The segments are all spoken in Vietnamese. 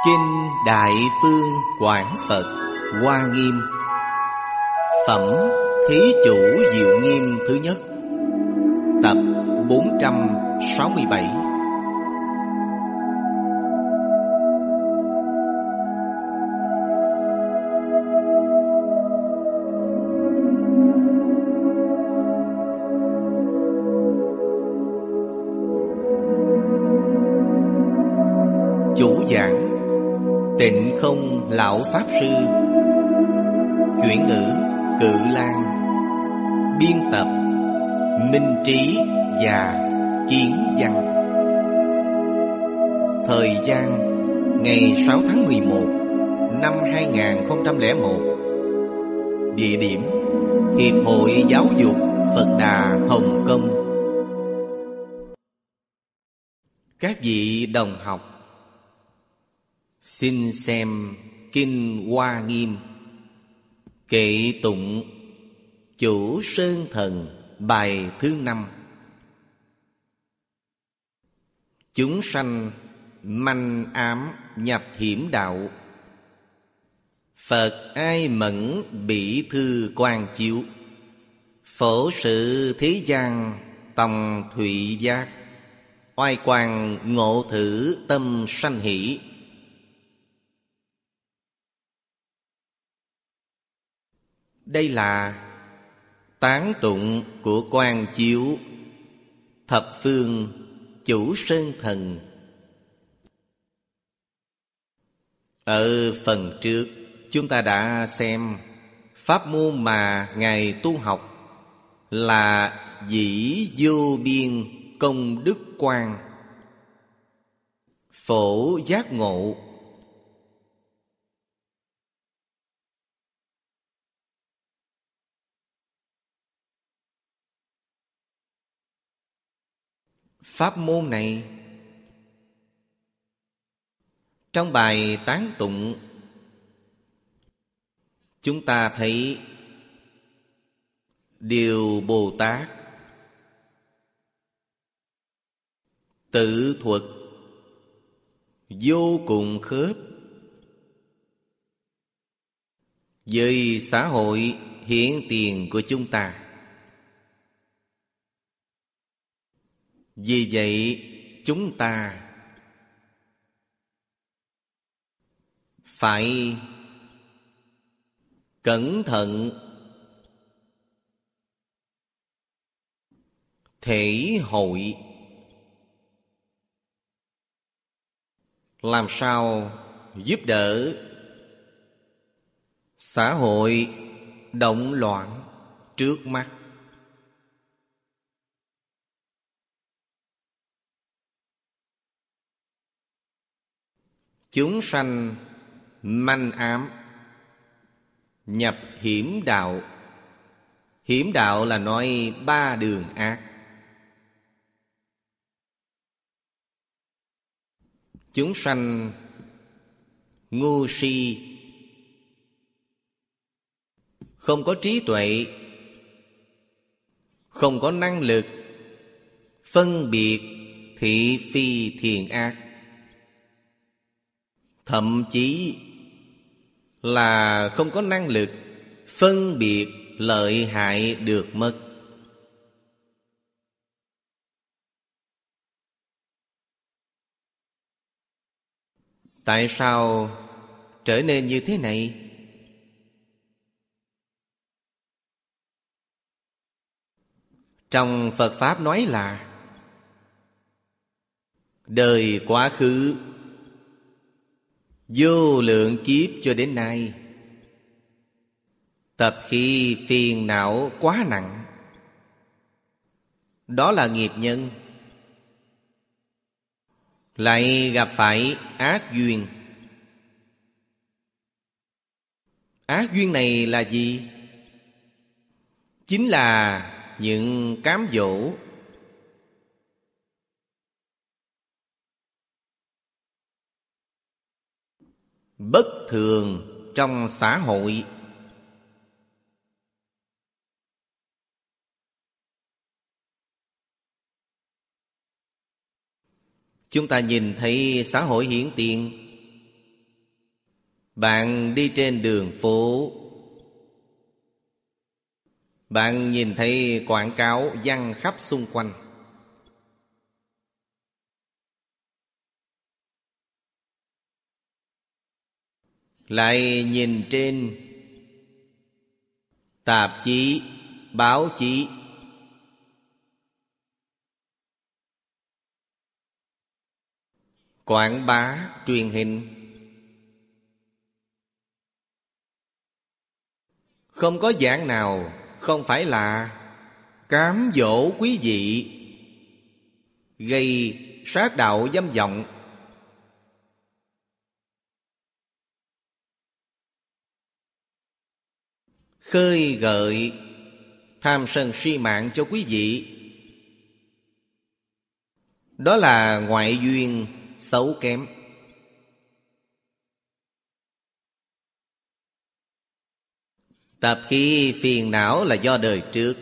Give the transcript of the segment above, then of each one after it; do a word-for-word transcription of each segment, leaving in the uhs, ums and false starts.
Kinh Đại Phương Quảng Phật Hoa Nghiêm. Phẩm Thí Chủ Diệu Nghiêm thứ nhất. Tập bốn trăm sáu mươi bảy. Chủ giảng Tịnh Không Lão Pháp Sư. Chuyển ngữ Cự Lan. Biên tập Minh Trí và Kiến Văn. Thời gian ngày sáu tháng mười một năm hai nghìn không trăm lẻ một. Địa điểm Hiệp hội Giáo dục Phật Đà Hồng Kông. Các vị đồng học, xin xem Kinh Hoa Nghiêm Kệ Tụng Chủ Sơn Thần bài thứ năm. Chúng sanh manh ám nhập hiểm đạo, Phật ai mẫn bỉ thư quan chiếu, phổ sự thế gian tòng thụy giác, oai quang ngộ thử tâm sanh hỷ. Đây là tán tụng của Quang Chiếu Thập Phương Chủ Sơn Thần. Ở phần trước chúng ta đã xem pháp môn mà Ngài tu học là dĩ vô biên công đức quang, phổ giác ngộ. Pháp môn này trong bài tán tụng chúng ta thấy điều Bồ Tát tự thuật vô cùng khớp với xã hội hiện tiền của chúng ta. Vì vậy chúng ta phải cẩn thận thể hội, làm sao giúp đỡ xã hội động loạn trước mắt. Chúng sanh manh ám nhập hiểm đạo. Hiểm đạo là nói ba đường ác. Chúng sanh ngu si, không có trí tuệ, không có năng lực phân biệt thị phi thiện ác, thậm chí là không có năng lực phân biệt lợi hại được mất. Tại sao trở nên như thế này? Trong Phật Pháp nói là đời quá khứ vô lượng kiếp cho đến nay, tập khí phiền não quá nặng. Đó là nghiệp nhân. Lại gặp phải ác duyên. Ác duyên này là gì? Chính là những cám dỗ, bất thường trong xã hội. Chúng ta nhìn thấy xã hội hiện tiền Bạn đi trên đường phố, bạn nhìn thấy quảng cáo giăng khắp xung quanh. Lại nhìn trên tạp chí, báo chí, quảng bá, truyền hình, không có dạng nào không phải là cám dỗ quý vị, gây sát đạo dâm vọng, khơi gợi tham sân si mạng cho quý vị. Đó là ngoại duyên xấu kém. Tập khí phiền não là do đời trước.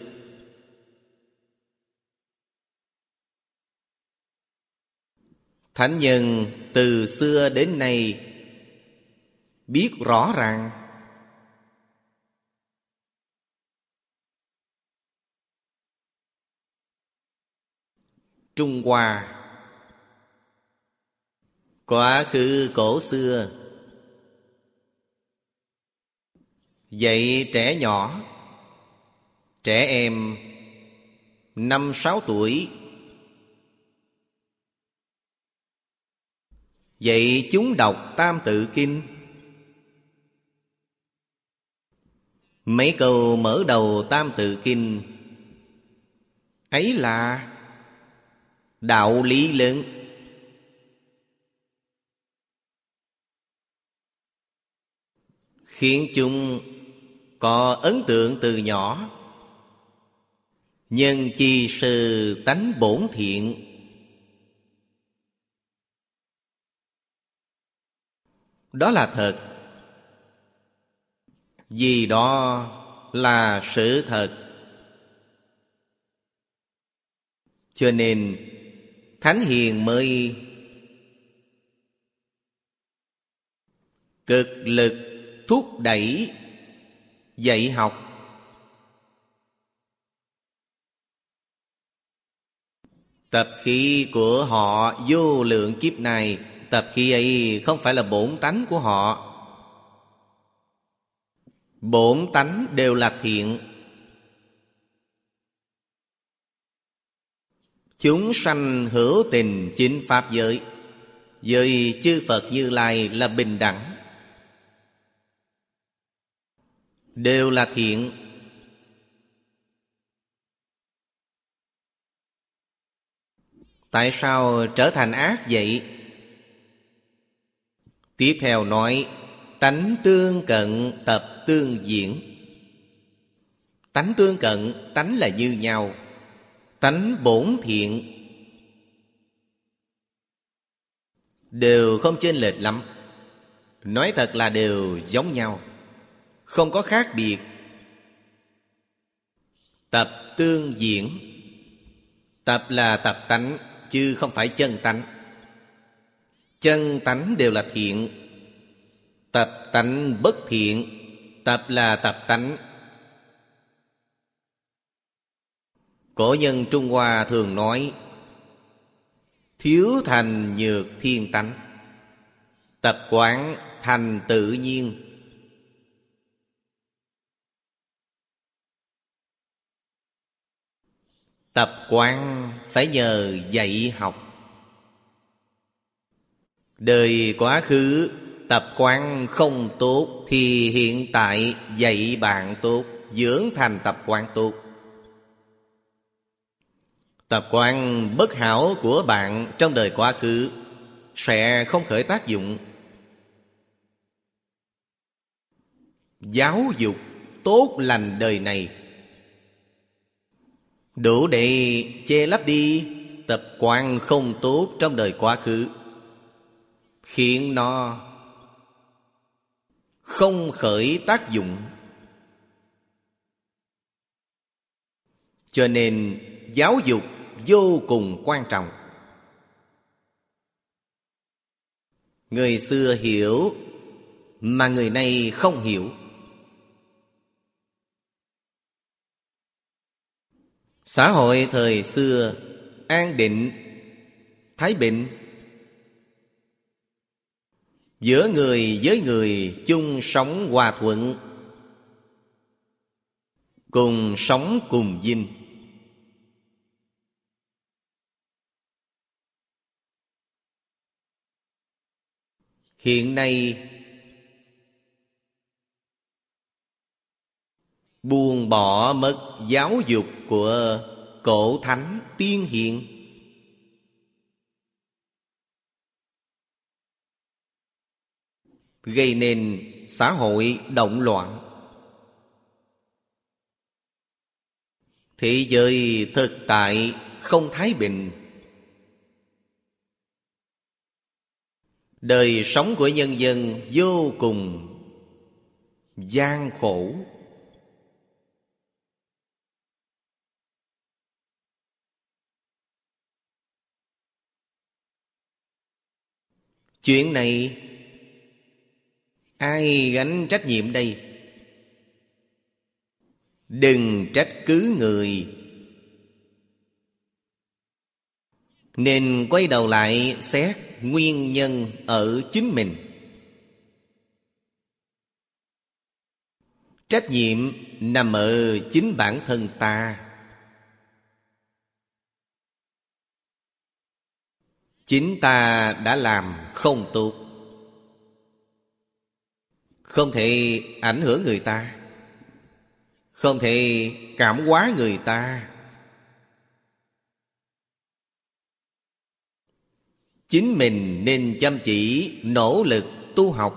Thánh nhân từ xưa đến nay biết rõ ràng. Trung Hoa quá khứ cổ xưa dạy trẻ nhỏ, trẻ em năm sáu tuổi, dạy chúng đọc Tam Tự Kinh. Mấy câu mở đầu Tam Tự Kinh ấy là đạo lý lớn. Khiến chúng có ấn tượng từ nhỏ. Nhân chi sư tánh bổn thiện. Đó là thật. Vì đó là sự thật. Cho nên Thánh Hiền mới cực lực thúc đẩy dạy học. Tập khí của họ vô lượng kiếp này, tập khí ấy không phải là bổn tánh của họ. Bổn tánh đều là thiện. Chúng sanh hữu tình chính pháp giới, với chư Phật Như Lai là bình đẳng, đều là thiện. Tại sao trở thành ác vậy? Tiếp theo nói tánh tương cận, tập tương diễn. Tánh tương cận, tánh là như nhau. Tánh bổn thiện đều không chênh lệch lắm. Nói thật là đều giống nhau, không có khác biệt. Tập tương diễn. Tập là tập tánh, chứ không phải chân tánh. Chân tánh đều là thiện. Tập tánh bất thiện. Tập là tập tánh. Cổ nhân Trung Hoa thường nói thiếu thành nhược thiên tánh, tập quán thành tự nhiên. Tập quán phải nhờ dạy học. Đời quá khứ tập quán không tốt, thì hiện tại dạy bạn tốt, dưỡng thành tập quán tốt. Tập quán bất hảo của bạn trong đời quá khứ sẽ không khởi tác dụng. Giáo dục tốt lành đời này đủ để che lấp đi tập quán không tốt trong đời quá khứ, khiến nó không khởi tác dụng. Cho nên giáo dục vô cùng quan trọng. Người xưa hiểu mà người này không hiểu. Xã hội thời xưa an định, thái bình, giữa người với người chung sống hòa thuận, cùng sống cùng vinh. Hiện nay buông bỏ mất giáo dục của cổ thánh tiên hiền, gây nên xã hội động loạn. Thế giới thực tại không thái bình. Đời sống của nhân dân vô cùng gian khổ. Chuyện này ai gánh trách nhiệm đây? Đừng trách cứ người, nên quay đầu lại xét nguyên nhân ở chính mình. Trách nhiệm nằm ở chính bản thân ta. Chính ta đã làm không tốt, không thể ảnh hưởng người ta, không thể cảm hóa người ta. Chính mình nên chăm chỉ nỗ lực tu học.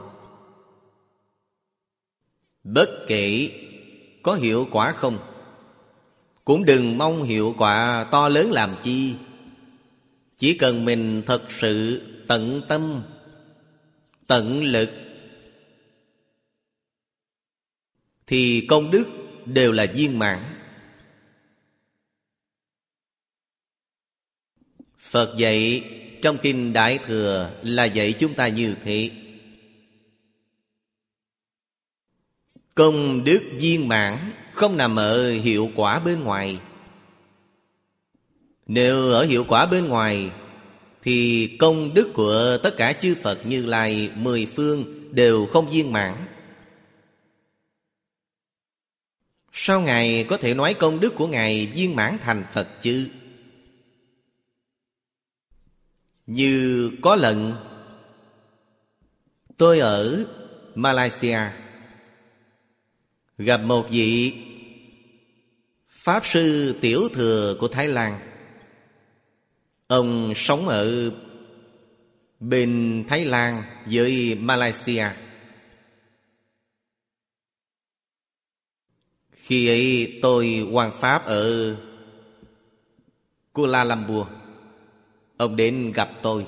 Bất kể có hiệu quả không, cũng đừng mong hiệu quả to lớn làm chi. Chỉ cần mình thật sự tận tâm, tận lực, thì công đức đều là viên mãn. Phật dạy trong Kinh Đại Thừa là dạy chúng ta như thế. Công đức viên mãn không nằm ở hiệu quả bên ngoài. Nếu ở hiệu quả bên ngoài, thì công đức của tất cả chư Phật Như Lai mười phương đều không viên mãn. Sao Ngài có thể nói công đức của Ngài viên mãn thành Phật chứ? Như có lần tôi ở Malaysia, gặp một vị Pháp Sư Tiểu Thừa của Thái Lan. Ông sống ở bên Thái Lan với Malaysia. Khi ấy tôi hoằng pháp ở Kuala Lumpur. Ông đến gặp tôi,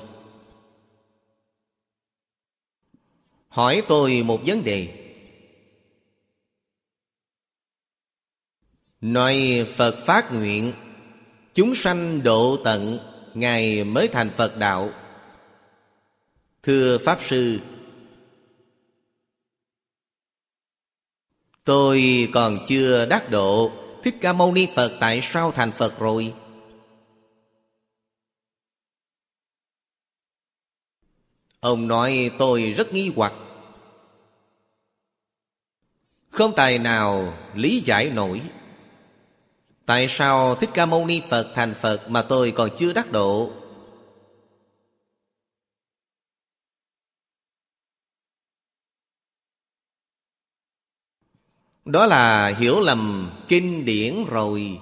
hỏi tôi một vấn đề. Nói Phật phát nguyện chúng sanh độ tận, Ngài mới thành Phật đạo. Thưa Pháp Sư, tôi còn chưa đắc độ, Thích Ca Mâu Ni Phật tại sao thành Phật rồi? Ông nói tôi rất nghi hoặc, không tài nào lý giải nổi. Tại sao Thích Ca Mâu Ni Phật thành Phật mà tôi còn chưa đắc độ? Đó là hiểu lầm kinh điển rồi.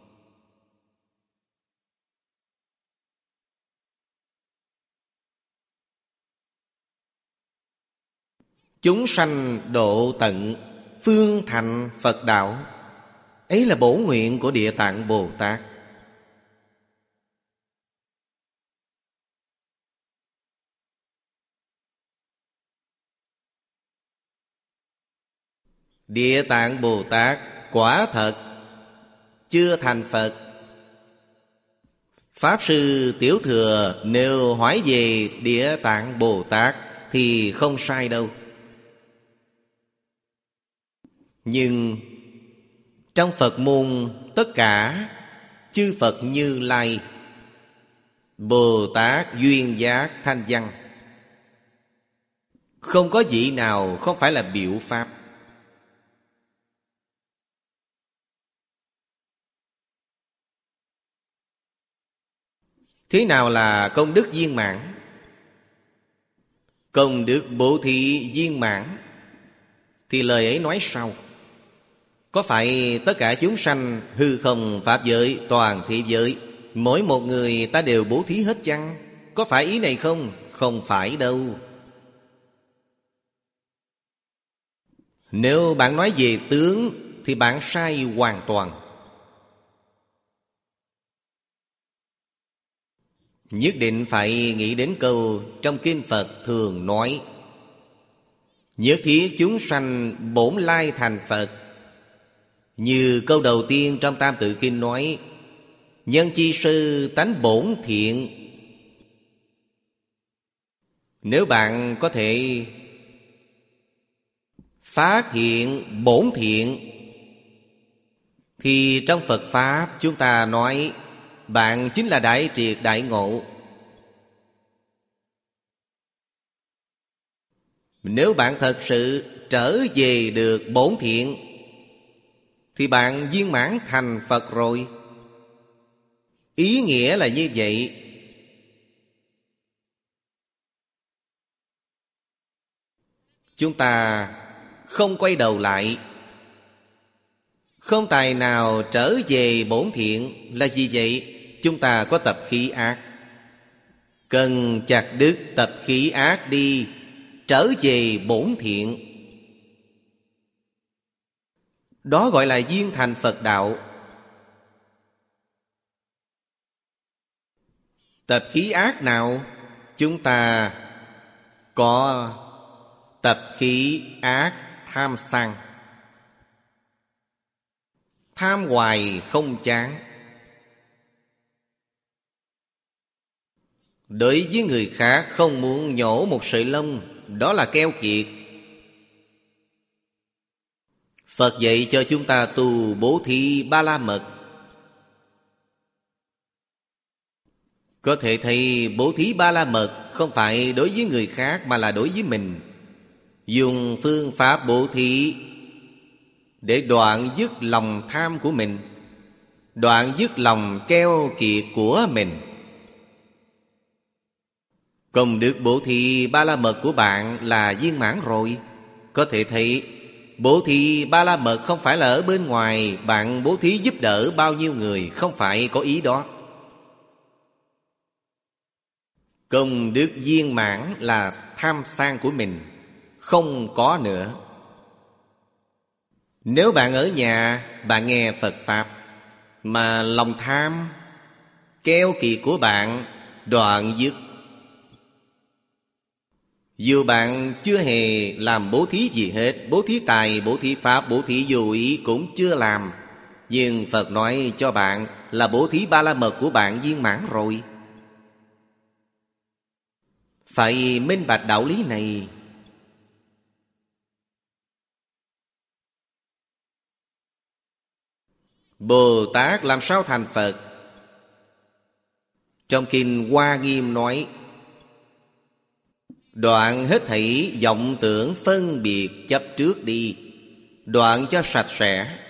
Chúng sanh độ tận, phương thành Phật đạo, ấy là bổ nguyện của Địa Tạng Bồ Tát. Địa Tạng Bồ Tát quả thật chưa thành Phật. Pháp Sư Tiểu Thừa nếu hỏi về Địa Tạng Bồ Tát thì không sai đâu. Nhưng trong Phật môn tất cả chư Phật Như Lai, Bồ Tát, Duyên Giác, Thanh Văn, không có vị nào không phải là biểu pháp. Thế nào là công đức viên mãn? Công đức bố thí viên mãn thì lời ấy nói sau: có phải tất cả chúng sanh hư không pháp giới, toàn thế giới, mỗi một người ta đều bố thí hết chăng? Có phải ý này không? Không phải đâu. Nếu bạn nói về tướng thì bạn sai hoàn toàn. Nhất định phải nghĩ đến câu trong kinh Phật thường nói: nhất thiết chúng sanh bổn lai thành Phật. Như câu đầu tiên trong Tam Tự Kinh nói: nhân chi sư tánh bổn thiện. Nếu bạn có thể phát hiện bổn thiện thì trong Phật Pháp chúng ta nói bạn chính là đại triệt đại ngộ. Nếu bạn thật sự trở về được bổn thiện thì bạn viên mãn thành Phật rồi. Ý nghĩa là như vậy. Chúng ta không quay đầu lại, không tài nào trở về bổn thiện. Là gì vậy? Chúng ta có tập khí ác, cần chặt đứt tập khí ác đi, trở về bổn thiện. Đó gọi là viên thành Phật đạo. Tập khí ác nào? Chúng ta có tập khí ác tham sân. Tham hoài không chán. Đối với người khác không muốn nhổ một sợi lông, đó là keo kiệt. Phật dạy cho chúng ta tu bố thí ba la mật. Có thể thấy bố thí ba la mật không phải đối với người khác mà là đối với mình. Dùng phương pháp bố thí để đoạn dứt lòng tham của mình, đoạn dứt lòng keo kiệt của mình. Công đức bố thí ba la mật của bạn là viên mãn rồi. Có thể thấy bố thí ba la mật không phải là ở bên ngoài bạn bố thí giúp đỡ bao nhiêu người, không phải có ý đó. Công đức viên mãn là tham sang của mình không có nữa. Nếu bạn ở nhà, bạn nghe Phật Pháp mà lòng tham, keo kiệt của bạn đoạn dứt, dù bạn chưa hề làm bố thí gì hết, bố thí tài, bố thí pháp, bố thí vô ý cũng chưa làm, nhưng Phật nói cho bạn là bố thí ba la mật của bạn viên mãn rồi. Phải minh bạch đạo lý này. Bồ Tát làm sao thành Phật? Trong kinh Hoa Nghiêm nói: đoạn hết thảy vọng tưởng phân biệt chấp trước đi, đoạn cho sạch sẽ,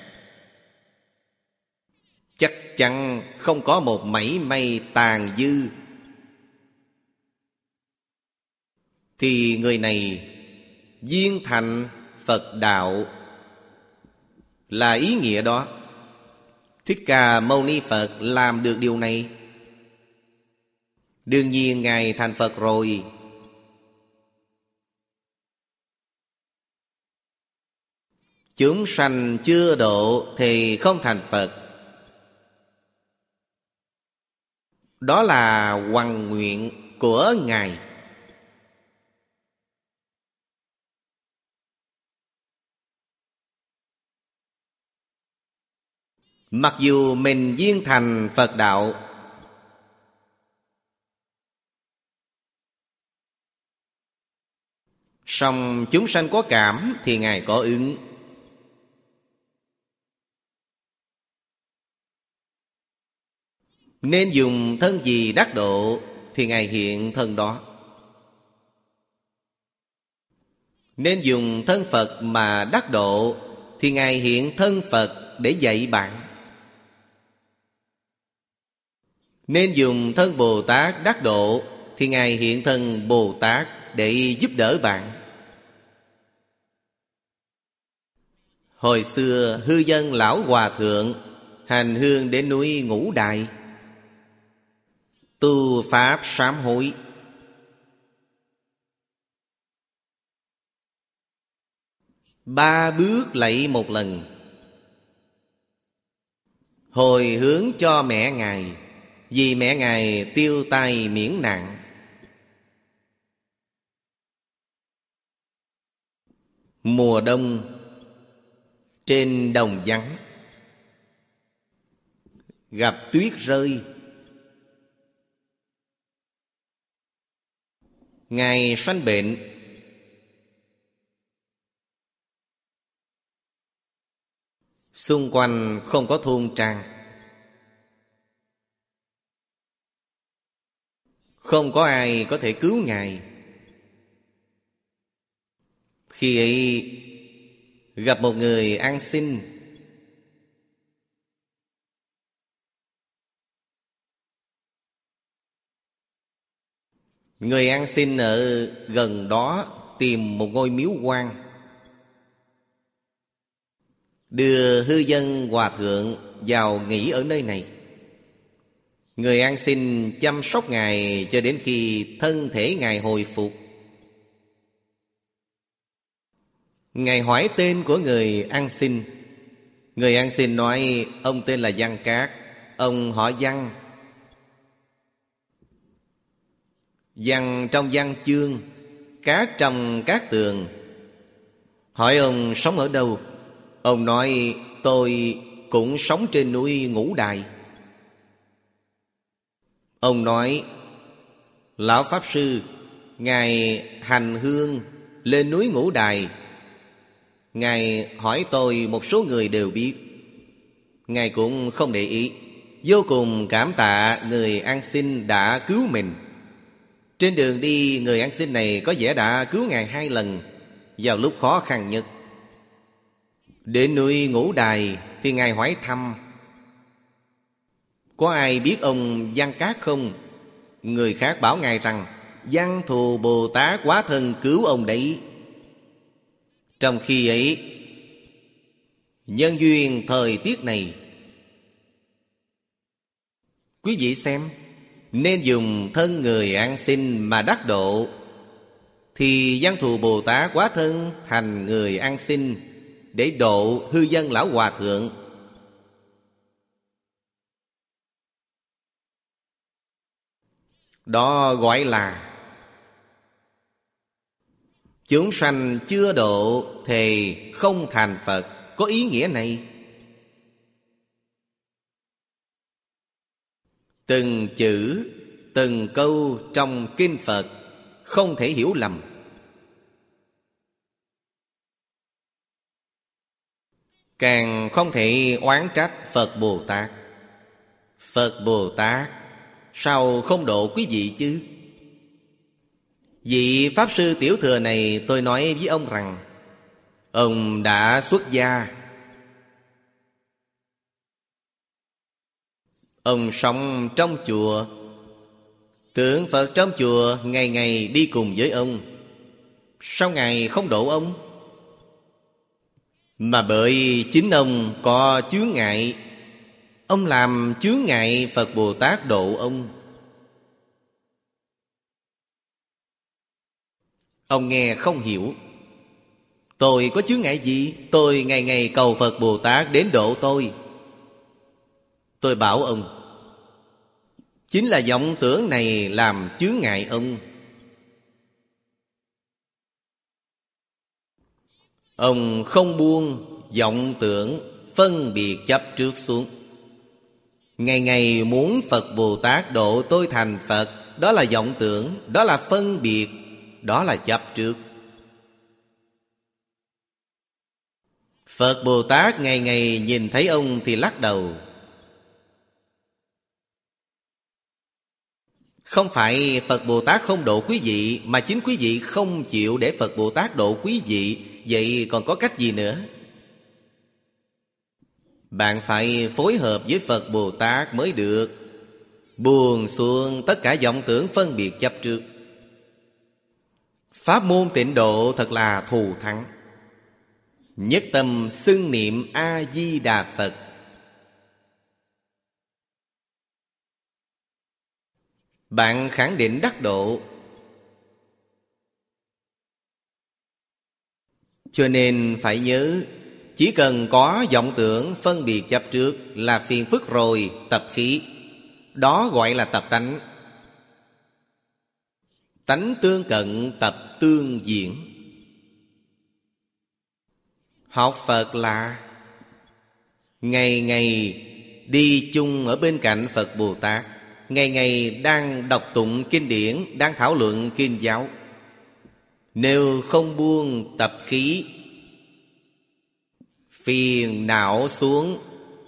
chắc chắn không có một mảy may tàn dư, thì người này viên thành Phật đạo. Là ý nghĩa đó. Thích Ca Mâu Ni Phật làm được điều này. Đương nhiên Ngài thành Phật rồi. Chúng sanh chưa độ thì không thành Phật. Đó là hoằng nguyện của Ngài. Mặc dù mình viên thành Phật đạo, song chúng sanh có cảm thì Ngài có ứng. Nên dùng thân gì đắc độ thì Ngài hiện thân đó. Nên dùng thân Phật mà đắc độ thì Ngài hiện thân Phật để dạy bạn. Nên dùng thân Bồ Tát đắc độ thì Ngài hiện thân Bồ Tát để giúp đỡ bạn. Hồi xưa hư dân lão hòa thượng hành hương đến núi Ngũ Đài, tu pháp sám hối. Ba bước lạy một lần, hồi hướng cho mẹ Ngài, vì mẹ Ngài tiêu tai miễn nạn. Mùa đông trên đồng vắng, gặp tuyết rơi, Ngài sanh bệnh. Xung quanh không có thôn trang, không có ai có thể cứu Ngài. Khi ấy gặp một người ăn xin. Người ăn xin ở gần đó tìm một ngôi miếu quan, đưa hư dân hòa thượng vào nghỉ ở nơi này. Người ăn xin chăm sóc Ngài cho đến khi thân thể Ngài hồi phục. Ngài hỏi tên của người ăn xin. Người ăn xin nói ông tên là Văn Cát, ông họ Văn. Văn trong văn chương, cát trong cát tường. Hỏi ông sống ở đâu? Ông nói tôi cũng sống trên núi Ngũ Đài. Ông nói lão Pháp Sư, Ngài hành hương lên núi Ngũ Đài. Ngài hỏi tôi một số người đều biết. Ngài cũng không để ý. Vô cùng cảm tạ người ăn xin đã cứu mình. Trên đường đi, người ăn xin này có vẻ đã cứu Ngài hai lần vào lúc khó khăn nhất. Đến núi Ngũ Đài thì Ngài hỏi thăm: có ai biết ông Văn Cát không? Người khác bảo Ngài rằng Văn Thù Bồ Tát hóa thân cứu ông đấy. Trong khi ấy, nhân duyên thời tiết này, quý vị xem, nên dùng thân người ăn xin mà đắc độ, thì Văn Thù Bồ Tát hóa thân thành người ăn xin để độ hư dân lão hòa thượng. Đó gọi là chúng sanh chưa độ thì không thành Phật. Có ý nghĩa này. Từng chữ, từng câu trong kinh Phật không thể hiểu lầm. Càng không thể oán trách Phật Bồ Tát. Phật Bồ Tát sao không độ quý vị chứ? Vị Pháp Sư Tiểu Thừa này, tôi nói với ông rằng ông đã xuất gia. Ông sống trong chùa, tượng Phật trong chùa ngày ngày đi cùng với ông. Sao Ngài không độ ông? Mà bởi chính ông có chướng ngại, ông làm chướng ngại Phật Bồ Tát độ ông. Ông nghe không hiểu. Tôi có chướng ngại gì? Tôi ngày ngày cầu Phật Bồ Tát đến độ tôi. Tôi bảo ông, chính là vọng tưởng này làm chướng ngại ông. Ông không buông vọng tưởng phân biệt chấp trước xuống. Ngày ngày muốn Phật Bồ Tát độ tôi thành Phật. Đó là vọng tưởng, đó là phân biệt, đó là chấp trước. Phật Bồ Tát ngày ngày nhìn thấy ông thì lắc đầu. Không phải Phật Bồ Tát không độ quý vị, mà chính quý vị không chịu để Phật Bồ Tát độ quý vị. Vậy còn có cách gì nữa? Bạn phải phối hợp với Phật Bồ Tát mới được. Buông xuống tất cả vọng tưởng phân biệt chấp trước. Pháp môn Tịnh Độ thật là thù thắng. Nhất tâm xưng niệm A-di-đà Phật. Bạn khẳng định đắc độ. Cho nên phải nhớ, chỉ cần có vọng tưởng phân biệt chấp trước là phiền phức rồi, tập khí. Đó gọi là tập tánh. Tánh tương cận, tập tương diễn. Học Phật là ngày ngày đi chung ở bên cạnh Phật Bồ Tát, ngày ngày đang đọc tụng kinh điển, đang thảo luận kinh giáo. Nếu không buông tập khí, phiền não xuống,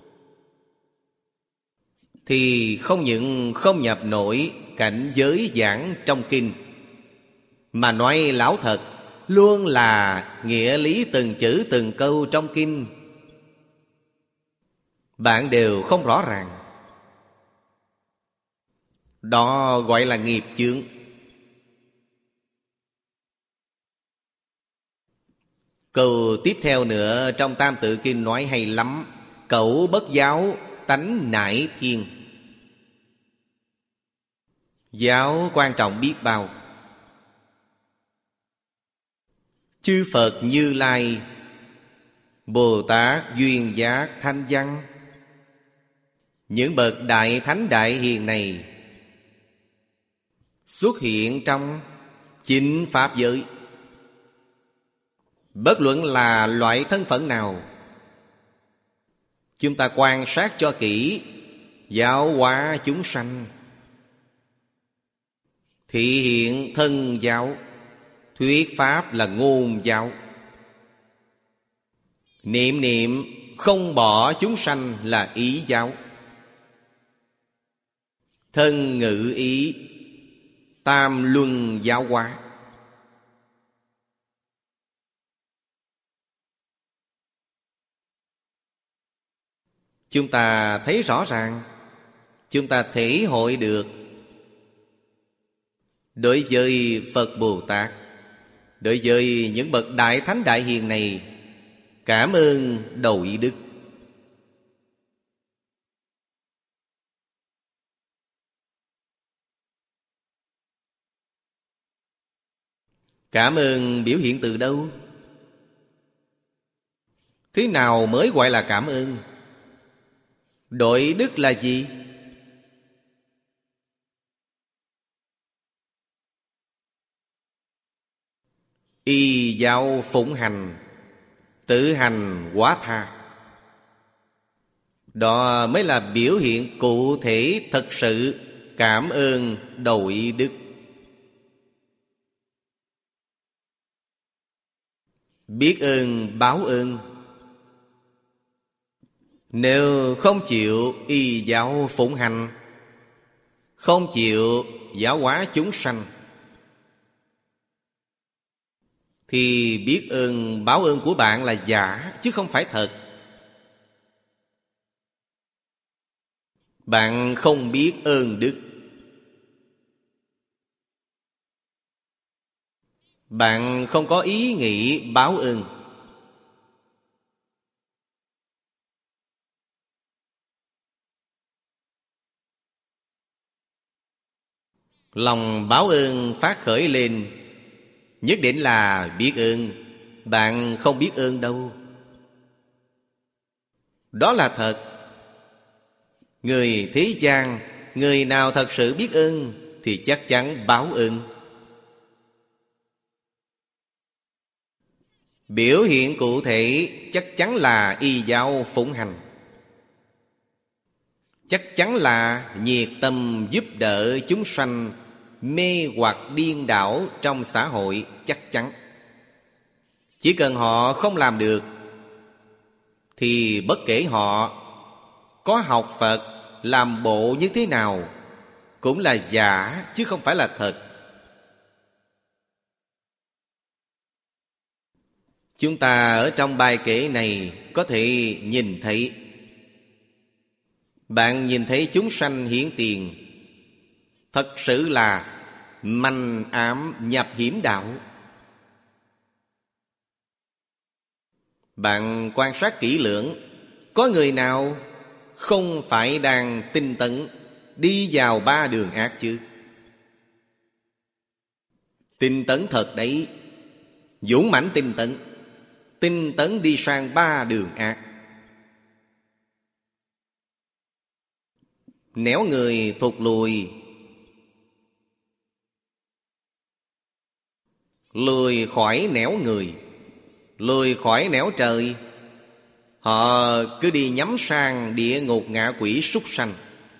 thì không những không nhập nổi cảnh giới giảng trong kinh, mà nói lão thật, luôn là nghĩa lý từng chữ từng câu trong kinh bạn đều không rõ ràng. Đó gọi là nghiệp chướng. Câu tiếp theo nữa trong Tam Tự Kinh nói hay lắm: cẩu bất giáo, tánh nải thiên. Giáo quan trọng biết bao. Chư Phật Như Lai, Bồ Tát Duyên Giác Thanh Văn, những bậc đại thánh đại hiền này xuất hiện trong chính pháp giới. Bất luận là loại thân phận nào, chúng ta quan sát cho kỹ, giáo hóa chúng sanh, thị hiện thân giáo, thuyết pháp là ngôn giáo. Niệm niệm không bỏ chúng sanh là ý giáo. Thân ngữ ý, tam luân giáo hóa. Chúng ta thấy rõ ràng, chúng ta thể hội được. Đối với Phật Bồ Tát, đối với những bậc đại thánh đại hiền này, cảm ơn đầu ý đức. Cảm ơn biểu hiện từ đâu? Thế nào mới gọi là cảm ơn? Đội đức là gì? Y giáo phụng hành, tự hành quá tha. Đó mới là biểu hiện cụ thể thật sự cảm ơn đầu ý đức. Biết ơn báo ơn. Nếu không chịu y giáo phụng hành, không chịu giáo hóa chúng sanh, thì biết ơn báo ơn của bạn là giả, chứ không phải thật. Bạn không biết ơn đức. Bạn không có ý nghĩ báo ơn. Lòng báo ơn phát khởi lên, nhất định là biết ơn. Bạn không biết ơn đâu. Đó là thật. Người thế gian, người nào thật sự biết ơn thì chắc chắn báo ơn. Biểu hiện cụ thể chắc chắn là y giáo phụng hành, chắc chắn là nhiệt tâm giúp đỡ chúng sanh, mê hoặc điên đảo trong xã hội, chắc chắn. Chỉ cần họ không làm được, thì bất kể họ có học Phật, làm bộ như thế nào, cũng là giả chứ không phải là thật. Chúng ta ở trong bài kể này có thể nhìn thấy, bạn nhìn thấy chúng sanh hiển tiền thật sự là manh ám nhập hiểm đạo. Bạn quan sát kỹ lưỡng, có người nào không phải đang tinh tấn đi vào ba đường ác chứ? Tinh tấn thật đấy, dũng mãnh tinh tấn, tinh tấn đi sang ba đường ác. Néo người thụt lùi, lùi khỏi nẻo người, lùi khỏi nẻo trời. Họ cứ đi nhắm sang địa ngục ngạ quỷ súc sanh.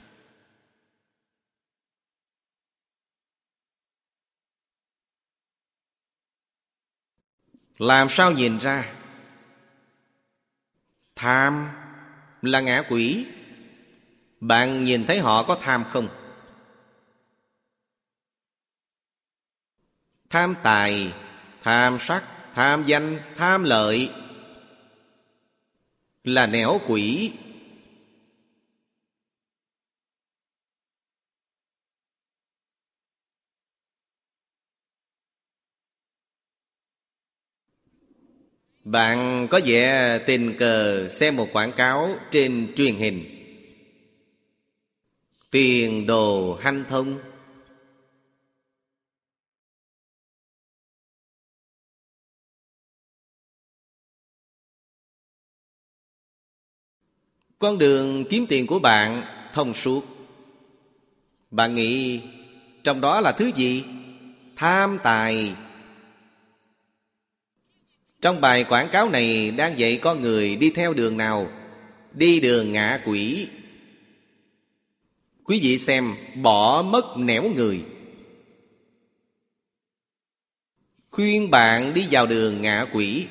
Làm sao nhìn ra? Tham là ngạ quỷ. Bạn nhìn thấy họ có tham không? Tham tài, tham sắc, tham danh, tham lợi là nẻo quỷ. Bạn có vẻ tình cờ xem một quảng cáo trên truyền hình, tiền đồ hanh thông. Con đường kiếm tiền của bạn thông suốt. Bạn nghĩ trong đó là thứ gì? Tham tài. Trong bài quảng cáo này đang dạy con người đi theo đường nào? Đi đường ngạ quỷ. Quý vị xem, bỏ mất nẻo người, khuyên bạn đi vào đường ngạ quỷ.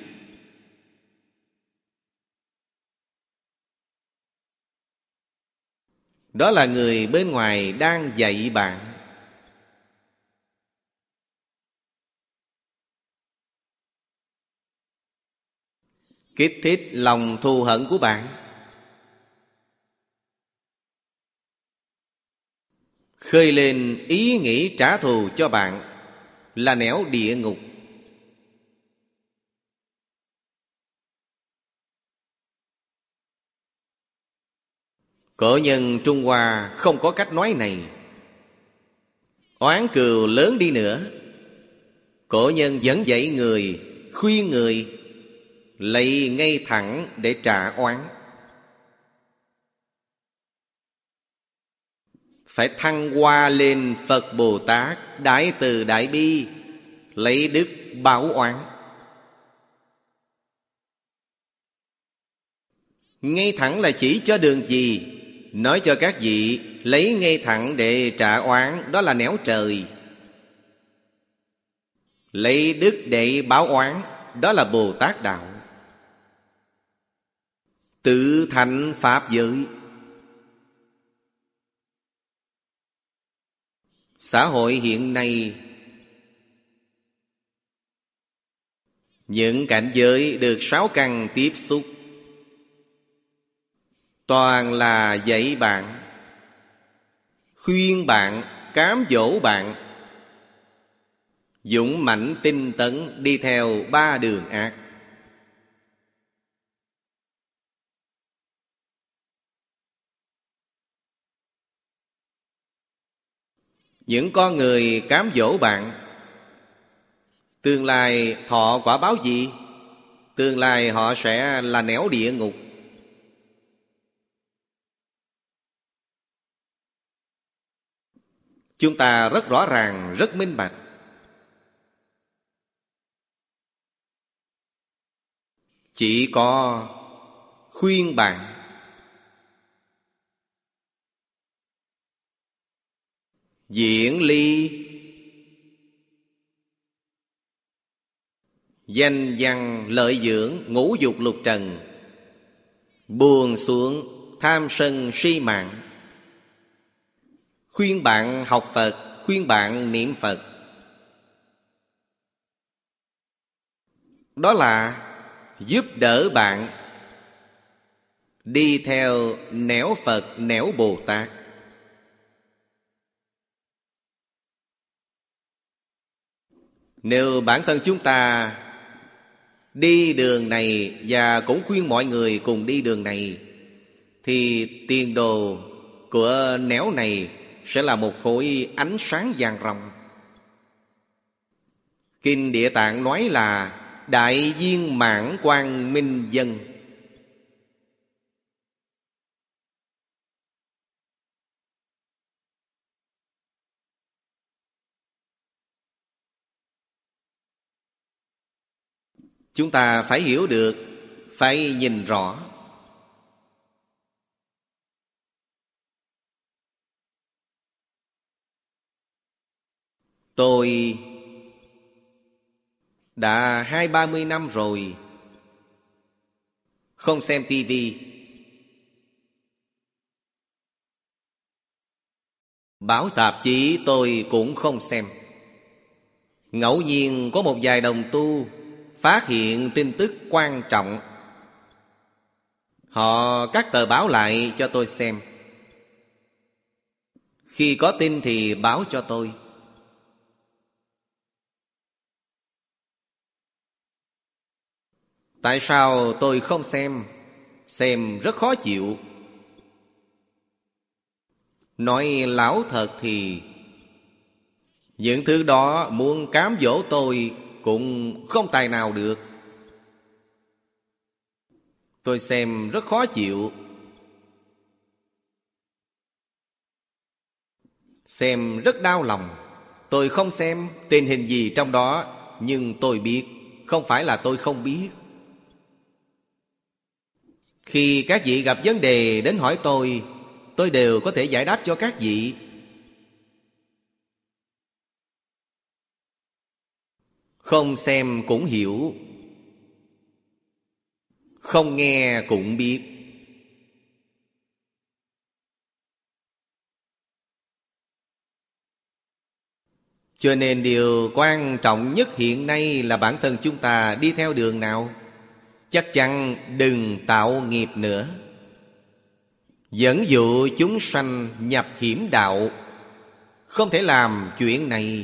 Đó là người bên ngoài đang dạy bạn. Kích thích lòng thù hận của bạn, khơi lên ý nghĩ trả thù cho bạn, là nẻo địa ngục. Cổ nhân Trung Hoa không có cách nói này. Oán cừu lớn đi nữa, cổ nhân vẫn dạy người, khuyên người lấy ngay thẳng để trả oán. Phải thăng hoa lên Phật Bồ Tát, Đại Từ Đại Bi, lấy đức báo oán. Ngay thẳng là chỉ cho đường gì? Nói cho các vị lấy ngay thẳng để trả oán, đó là nẻo trời. Lấy đức để báo oán, đó là Bồ Tát đạo. Tự thành pháp giới. Xã hội hiện nay, những cảnh giới được sáu căn tiếp xúc toàn là dạy bạn, khuyên bạn, cám dỗ bạn dũng mãnh tinh tấn đi theo ba đường ác. Những con người cám dỗ bạn, tương lai thọ quả báo gì? Tương lai họ sẽ là nẻo địa ngục. Chúng ta rất rõ ràng, rất minh bạch. Chỉ có khuyên bạn, diễn ly, danh văn lợi dưỡng ngũ dục lục trần, buông xuống tham sân si mạng, khuyên bạn học Phật, khuyên bạn niệm Phật. Đó là giúp đỡ bạn đi theo nẻo Phật, nẻo Bồ Tát. Nếu bản thân chúng ta đi đường này và cũng khuyên mọi người cùng đi đường này, thì tiền đồ của nẻo này sẽ là một khối ánh sáng vàng ròng. Kinh Địa Tạng nói là đại viên mãn quang minh dân. Chúng ta phải hiểu được, phải nhìn rõ. Tôi đã hai ba mươi năm rồi không xem tivi. Báo tạp chí tôi cũng không xem. Ngẫu nhiên có một vài đồng tu phát hiện tin tức quan trọng, họ cắt tờ báo lại cho tôi xem. Khi có tin thì báo cho tôi. Tại sao tôi không xem? Xem rất khó chịu. Nói lão thật thì những thứ đó muốn cám dỗ tôi cũng không tài nào được. Tôi xem rất khó chịu. Xem rất đau lòng. Tôi không xem tình hình gì trong đó, nhưng tôi biết, không phải là tôi không biết. Khi các vị gặp vấn đề đến hỏi tôi, tôi đều có thể giải đáp cho các vị. Không xem cũng hiểu, không nghe cũng biết. Cho nên điều quan trọng nhất hiện nay là bản thân chúng ta đi theo đường nào. Chắc chắn đừng tạo nghiệp nữa. Dẫn dụ chúng sanh nhập hiểm đạo, không thể làm chuyện này.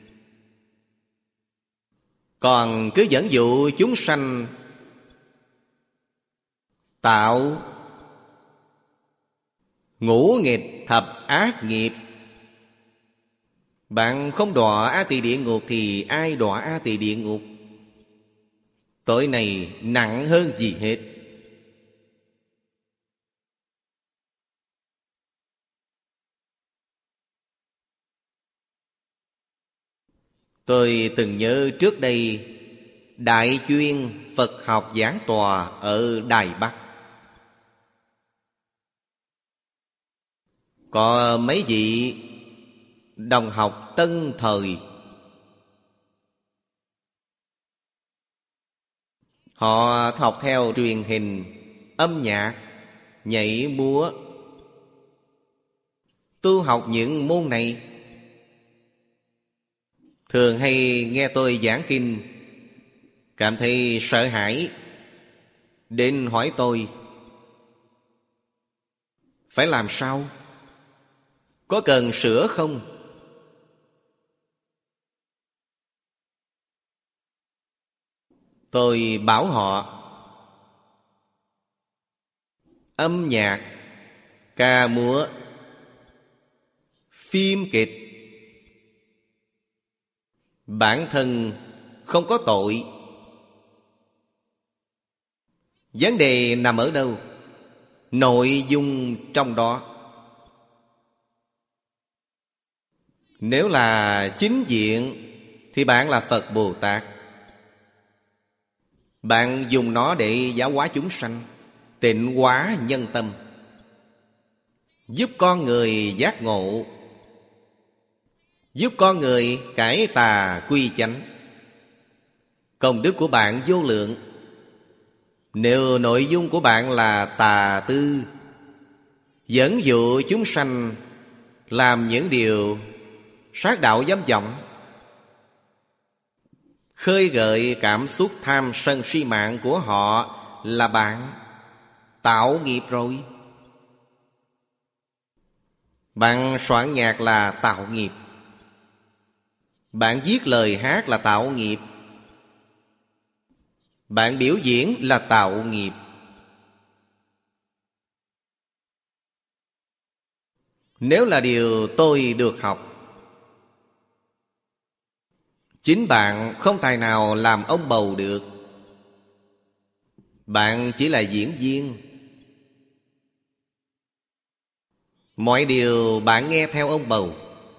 Còn cứ dẫn dụ chúng sanh tạo ngũ nghịch thập ác nghiệp, bạn không đọa A Tỳ địa ngục thì ai đọa A Tỳ địa ngục? Tội này nặng hơn gì hết. Tôi từng nhớ trước đây đại chuyên Phật học giảng tòa ở Đài Bắc. Có mấy vị đồng học tân thời, họ học theo truyền hình, âm nhạc, nhảy múa, tu học những môn này. Thường hay nghe tôi giảng kinh, cảm thấy sợ hãi, đến hỏi tôi phải làm sao? Có cần sửa không? Tôi bảo họ âm nhạc, ca múa, phim kịch bản thân không có tội. Vấn đề nằm ở đâu? Nội dung trong đó. Nếu là chính diện thì bạn là Phật Bồ Tát. Bạn dùng nó để giáo hóa chúng sanh, tịnh hóa nhân tâm, giúp con người giác ngộ, giúp con người cải tà quy chánh. Công đức của bạn vô lượng. Nếu nội dung của bạn là tà tư, dẫn dụ chúng sanh làm những điều sát đạo dâm vọng, khơi gợi cảm xúc tham sân si mạng của họ, là bạn tạo nghiệp rồi. Bạn soạn nhạc là tạo nghiệp, bạn viết lời hát là tạo nghiệp, bạn biểu diễn là tạo nghiệp. Nếu là điều tôi được học, chính bạn không tài nào làm ông bầu được. Bạn chỉ là diễn viên. Mọi điều bạn nghe theo ông bầu.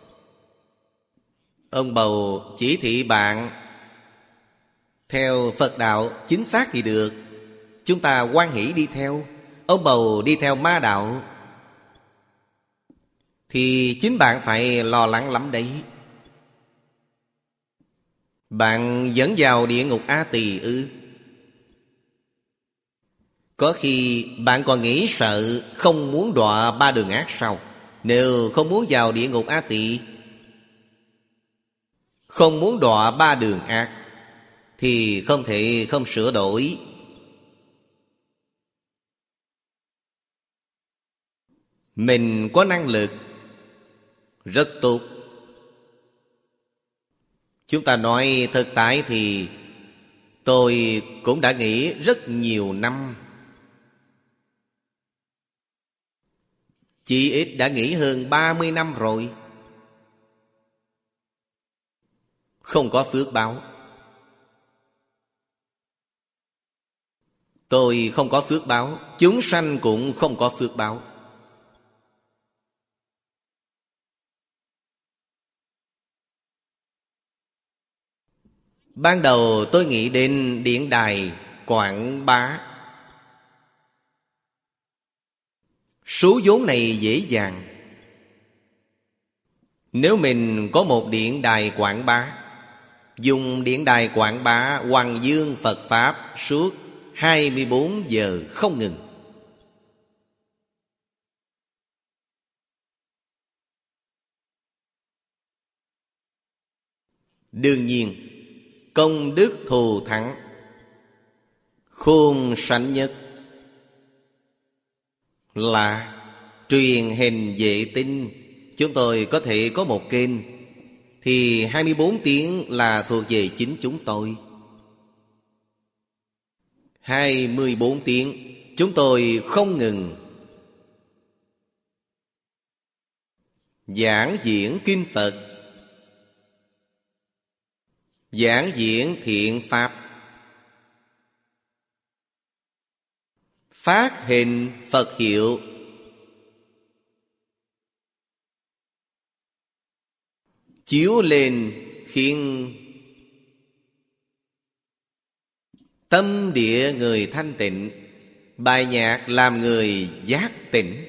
Ông bầu chỉ thị bạn theo Phật đạo chính xác thì được, chúng ta hoan hỷ đi theo. Ông bầu đi theo ma đạo thì chính bạn phải lo lắng lắm đấy. Bạn dẫn vào địa ngục A Tỳ ư? Có khi bạn còn nghĩ sợ không muốn đọa ba đường ác sao? Nếu không muốn vào địa ngục A Tỳ, không muốn đọa ba đường ác, thì không thể không sửa đổi. Mình có năng lực rất tốt. Chúng ta nói thực tại thì tôi cũng đã nghĩ rất nhiều năm, chỉ ít đã nghĩ hơn ba mươi năm rồi. Không có phước báo. Tôi không có phước báo, chúng sanh cũng không có phước báo. Ban đầu tôi nghĩ đến điện đài quảng bá. Số vốn này dễ dàng. Nếu mình có một điện đài quảng bá, dùng điện đài quảng bá Hoàng Dương Phật Pháp suốt hai mươi bốn giờ không ngừng. Đương nhiên, công đức thù thắng, khôn sánh nhất là truyền hình vệ tinh. Chúng tôi có thể có một kênh, thì hai mươi bốn tiếng là thuộc về chính chúng tôi. hai mươi bốn tiếng chúng tôi không ngừng giảng diễn kinh Phật, giảng diễn thiện pháp, phát hình Phật hiệu, chiếu lên khiến tâm địa người thanh tịnh, bài nhạc làm người giác tỉnh.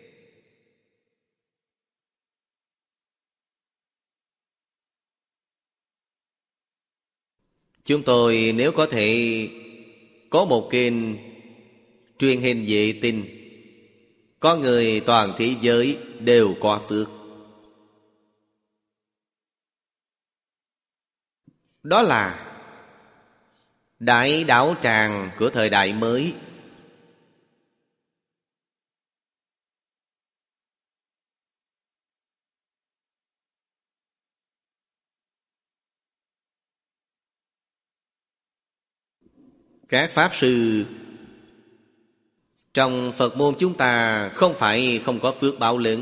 Chúng tôi nếu có thể có một kênh truyền hình vệ tinh, có người toàn thế giới đều có phước. Đó là đại đạo tràng của thời đại mới. Các Pháp Sư trong Phật môn chúng ta không phải không có phước báo lớn.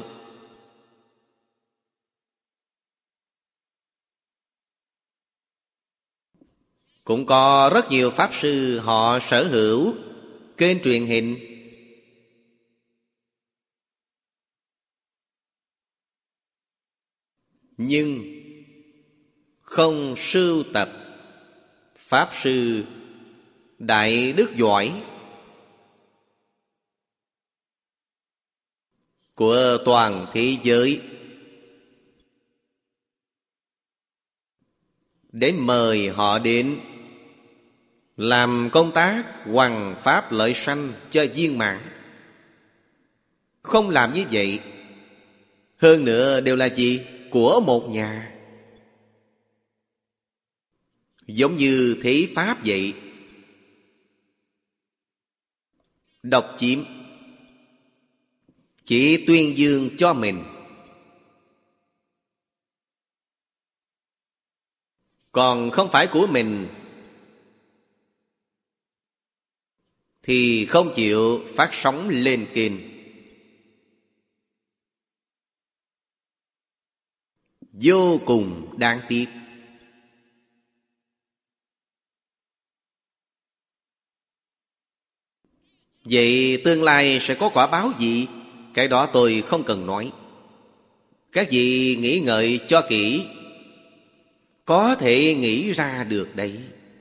Cũng có rất nhiều Pháp Sư họ sở hữu kênh truyền hình, nhưng không sưu tập. Pháp Sư đại đức giỏi của toàn thế giới để mời họ đến làm công tác hoằng pháp lợi sanh cho viên mãn. Không làm như vậy, Hơn nữa đều là gì? Của một nhà. Giống như thế Pháp vậy. Độc chiếm, chỉ tuyên dương cho mình, còn không phải của mình thì không chịu phát sóng lên kênh. Vô cùng đáng tiếc. Vậy tương lai sẽ có quả báo gì? Cái đó tôi không cần nói. Các vị nghĩ ngợi cho kỹ, có thể nghĩ ra được đấy.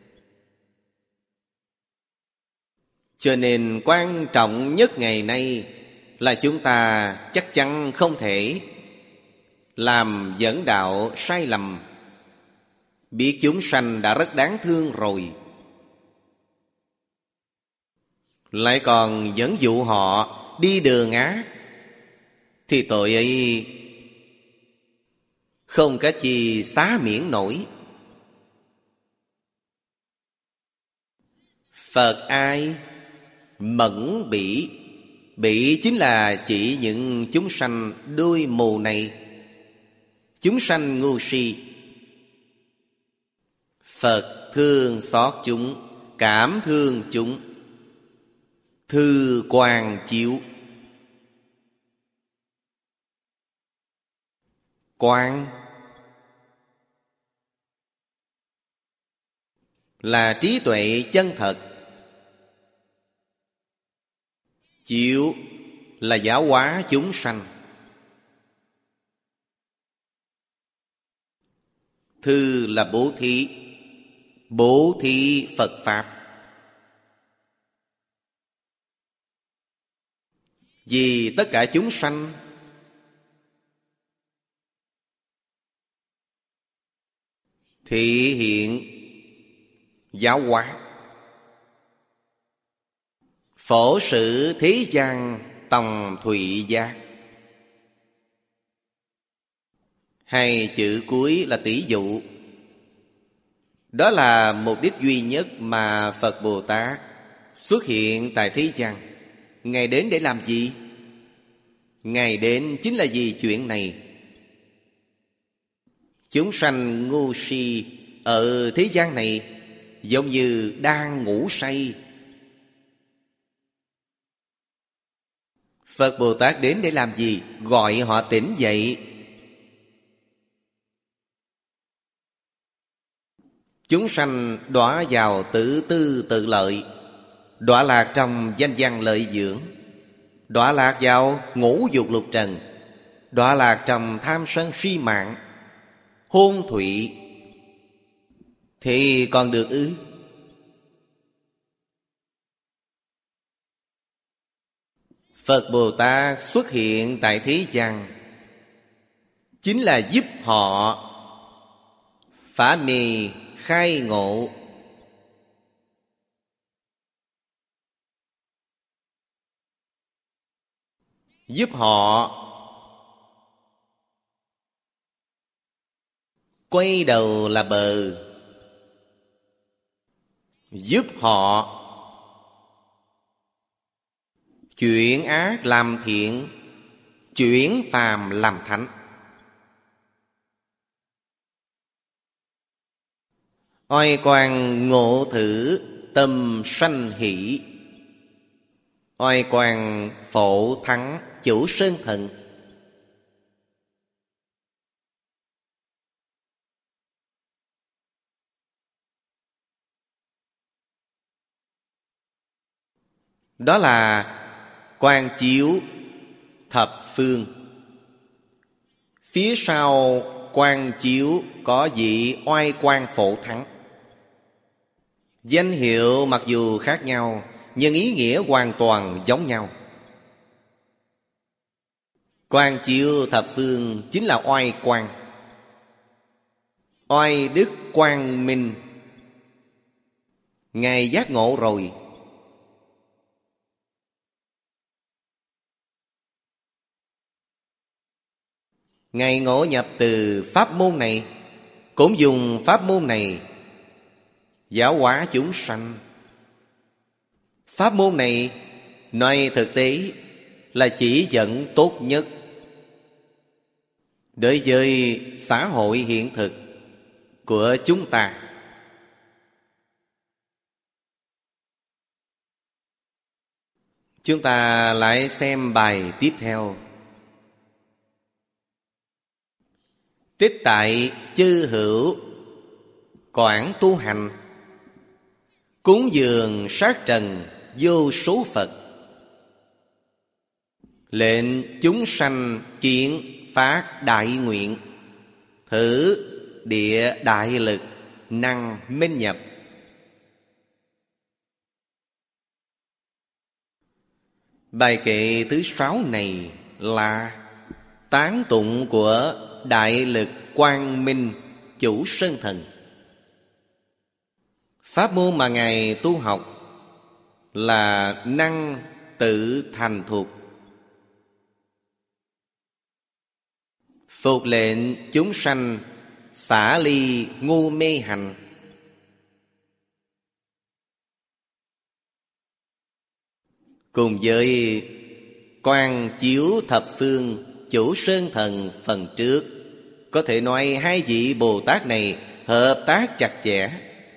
Cho nên quan trọng nhất ngày nay là chúng ta chắc chắn không thể làm dẫn đạo sai lầm. Biết chúng sanh đã rất đáng thương rồi, lại còn dẫn dụ họ đi đường ác, thì tội ấy không cách chi xá miễn nổi. Phật ai? Mẫn bỉ. Bỉ chính là chỉ những chúng sanh đuôi mù này, chúng sanh ngu si. Phật thương xót chúng, cảm thương chúng, thư quang chiếu. Quang là trí tuệ chân thật, chiếu là giáo hóa chúng sanh. Thư là bố thí, bố thí Phật Pháp. Vì tất cả chúng sanh thị hiện giáo hóa, phổ sự thế gian tòng thụy giác. Hai chữ cuối là tỷ dụ. Đó là mục đích duy nhất mà Phật Bồ Tát xuất hiện tại thế gian. Ngài đến để làm gì? Ngài đến chính là vì chuyện này. Chúng sanh ngu si ở thế gian này giống như đang ngủ say. Phật Bồ Tát đến để làm gì? Gọi họ tỉnh dậy. Chúng sanh đọa vào tự tư tự lợi, đọa lạc trong danh văn lợi dưỡng, đọa lạc vào ngũ dục lục trần, đọa lạc trong tham sân si mạng, hôn thụy, thì còn được ư? Phật Bồ Tát xuất hiện tại thế gian chính là giúp họ phá mê khai ngộ. Giúp họ quay đầu là bờ, giúp họ chuyển ác làm thiện, chuyển phàm làm thánh. Oai quang ngộ thử tâm sanh hỷ, oai quang phổ thắng chủ sơn thần. Đó là quang chiếu thập phương. Phía sau quang chiếu có vị oai quang phổ thắng. Danh hiệu mặc dù khác nhau, nhưng ý nghĩa hoàn toàn giống nhau. Quang chiếu thập phương chính là oai quang, oai đức quang minh. Ngài giác ngộ rồi, Ngài ngộ nhập từ pháp môn này, cũng dùng pháp môn này giáo hóa chúng sanh. Pháp môn này nói thực tế là chỉ dẫn tốt nhất đối với xã hội hiện thực của chúng ta. Chúng ta lại xem bài tiếp theo. Tích tại chư hữu quảng tu hành, cúng dường sát trần vô số Phật, lệnh chúng sanh kiện phát đại nguyện, thử địa đại lực năng minh nhập. Bài kệ thứ sáu này là tán tụng của Đại Lực Quang Minh Chủ Sơn Thần. Pháp môn mà Ngài tu học là năng tự thành thục, phục lệnh chúng sanh xả ly ngu mê hành. Cùng với quang chiếu thập phương Chủ Sơn Thần phần trước, có thể nói hai vị Bồ Tát này hợp tác chặt chẽ.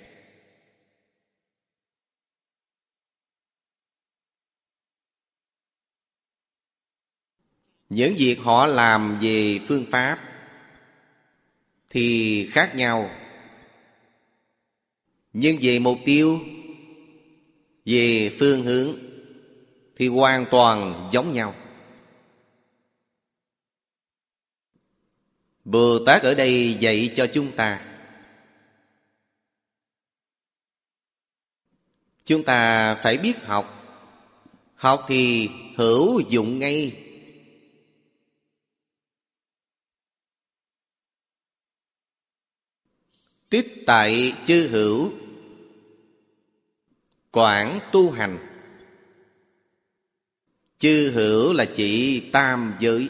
Những việc họ làm về phương pháp thì khác nhau, nhưng về mục tiêu, về phương hướng thì hoàn toàn giống nhau. Bồ Tát ở đây dạy cho chúng ta, chúng ta phải biết học. Học thì hữu dụng ngay. Tích tại chư hữu quảng tu hành. Chư hữu là chỉ tam giới: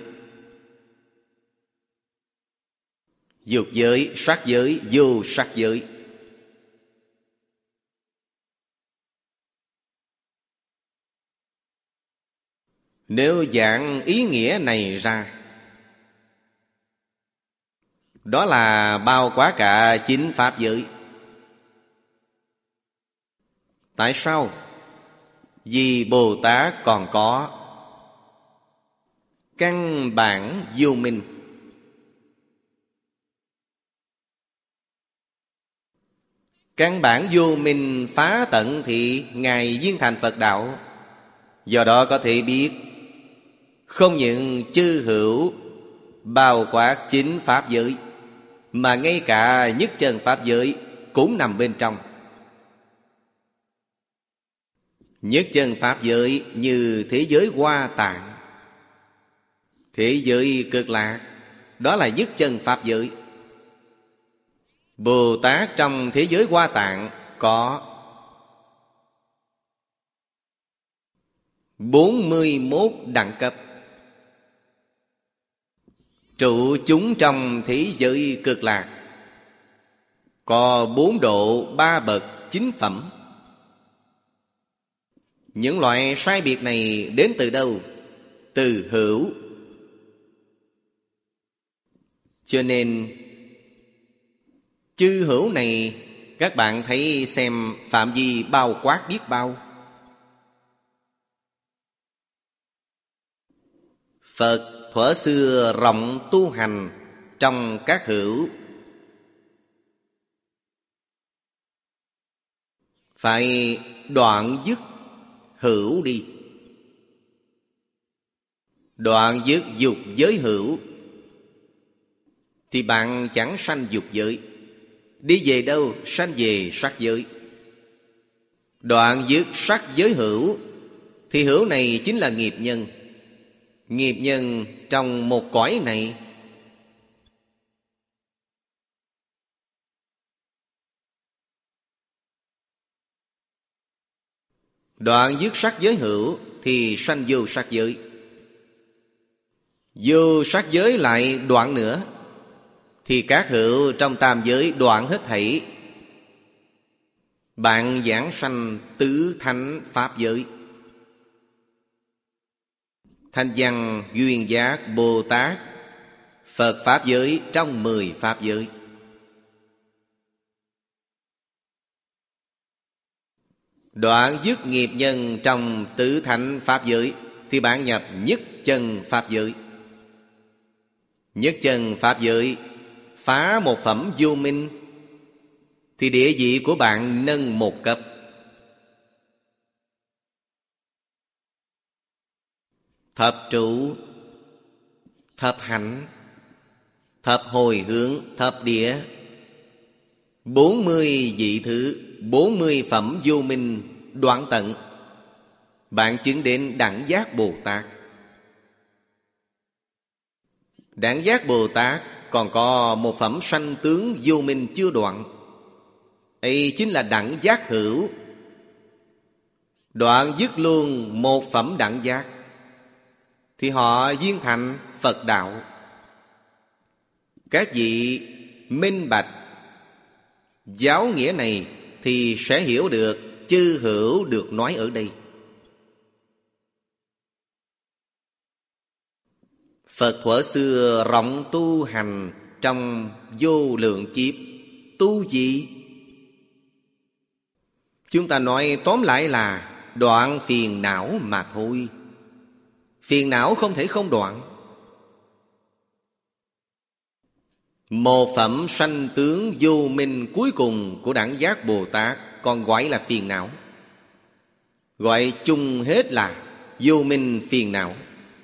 dục giới, sắc giới, vô sắc giới. Nếu giảng ý nghĩa này ra, đó là bao quát cả chín pháp giới. Tại sao? Vì Bồ Tát còn có căn bản vô minh. Căn bản vô minh phá tận thì Ngài viên thành Phật đạo. Do đó có thể biết, không những chư hữu bao quát chín pháp giới, mà ngay cả nhất chân pháp giới cũng nằm bên trong. Nhất chân pháp giới như thế giới Hoa Tạng, thế giới Cực Lạc, đó là nhất chân pháp giới. Bồ Tát trong thế giới Hoa Tạng có bốn mươi mốt đẳng cấp. Trụ chúng trong thế giới Cực Lạc có bốn độ ba bậc chính phẩm. Những loại sai biệt này đến từ đâu? Từ hữu. Cho nên chư hữu này, các bạn thấy xem phạm vi bao quát biết bao. Phật thuở xưa rộng tu hành trong các hữu, phải đoạn dứt hữu đi. Đoạn dứt dục giới hữu thì bạn chẳng sanh dục giới. Đi về đâu? Sanh về sắc giới. Đoạn dứt sắc giới hữu thì hữu này chính là nghiệp nhân. Nghiệp nhân trong một cõi này. Đoạn dứt sắc giới hữu thì sanh vô sắc giới. vô sắc giới lại đoạn nữa, thì các hữu trong tam giới đoạn hết thảy. Bạn giảng sanh tứ thánh pháp giới. Thanh văn duyên giác Bồ Tát, Phật pháp giới trong mười pháp giới. Đoạn dứt nghiệp nhân trong tứ thánh pháp giới, thì bạn nhập nhất chân pháp giới. Nhất chân pháp giới phá một phẩm vô minh, thì địa vị của bạn nâng một cấp. Thập trụ, thập hạnh, thập hồi hướng, thập địa, bốn mươi vị thứ, bốn mươi phẩm vô minh đoạn tận. Bạn chứng đến đẳng giác Bồ Tát. Đẳng giác Bồ Tát còn có một phẩm sanh tướng vô minh chưa đoạn, ấy chính là đẳng giác hữu. Đoạn dứt luôn một phẩm đẳng giác, thì họ viên thành Phật đạo. Các vị minh bạch giáo nghĩa này, thì sẽ hiểu được chư hữu được nói ở đây. Phật thuở xưa rộng tu hành trong vô lượng kiếp. Tu gì? Chúng ta nói tóm lại là đoạn phiền não mà thôi. Phiền não không thể không đoạn. Một phẩm sanh tướng vô minh cuối cùng của đẳng giác Bồ Tát còn gọi là phiền não. Gọi chung hết là vô minh phiền não.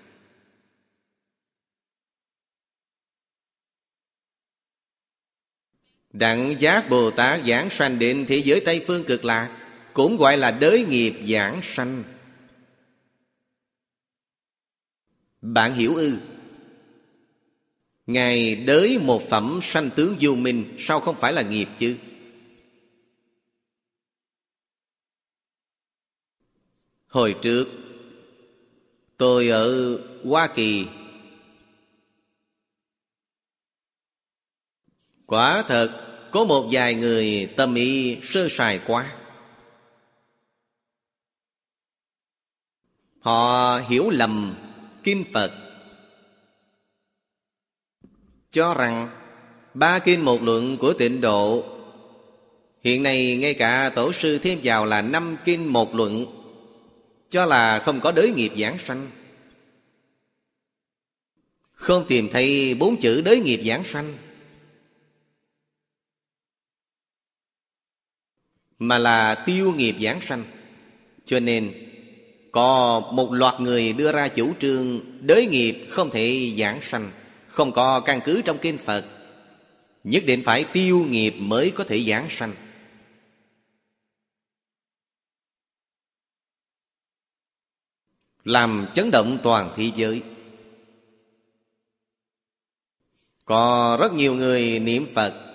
Đẳng giác Bồ Tát giảng sanh đến thế giới Tây Phương Cực Lạc, cũng gọi là đới nghiệp giảng sanh. Bạn hiểu ư? Ngài đới một phẩm sanh tướng vô minh, sao không phải là nghiệp chứ? Hồi trước tôi ở Hoa Kỳ, quả thật có một vài người tâm ý sơ sài quá. Họ hiểu lầm kinh Phật, cho rằng ba kinh một luận của Tịnh Độ, hiện nay ngay cả tổ sư thêm vào là năm kinh một luận, cho là không có đới nghiệp giảng sanh. Không tìm thấy bốn chữ đới nghiệp giảng sanh, mà là tiêu nghiệp giảng sanh. Cho nên có một loạt người đưa ra chủ trương đới nghiệp không thể giảng sanh, không có căn cứ trong kinh Phật. Nhất định phải tiêu nghiệp mới có thể giảng sanh. Làm chấn động toàn thế giới. Có rất nhiều người niệm Phật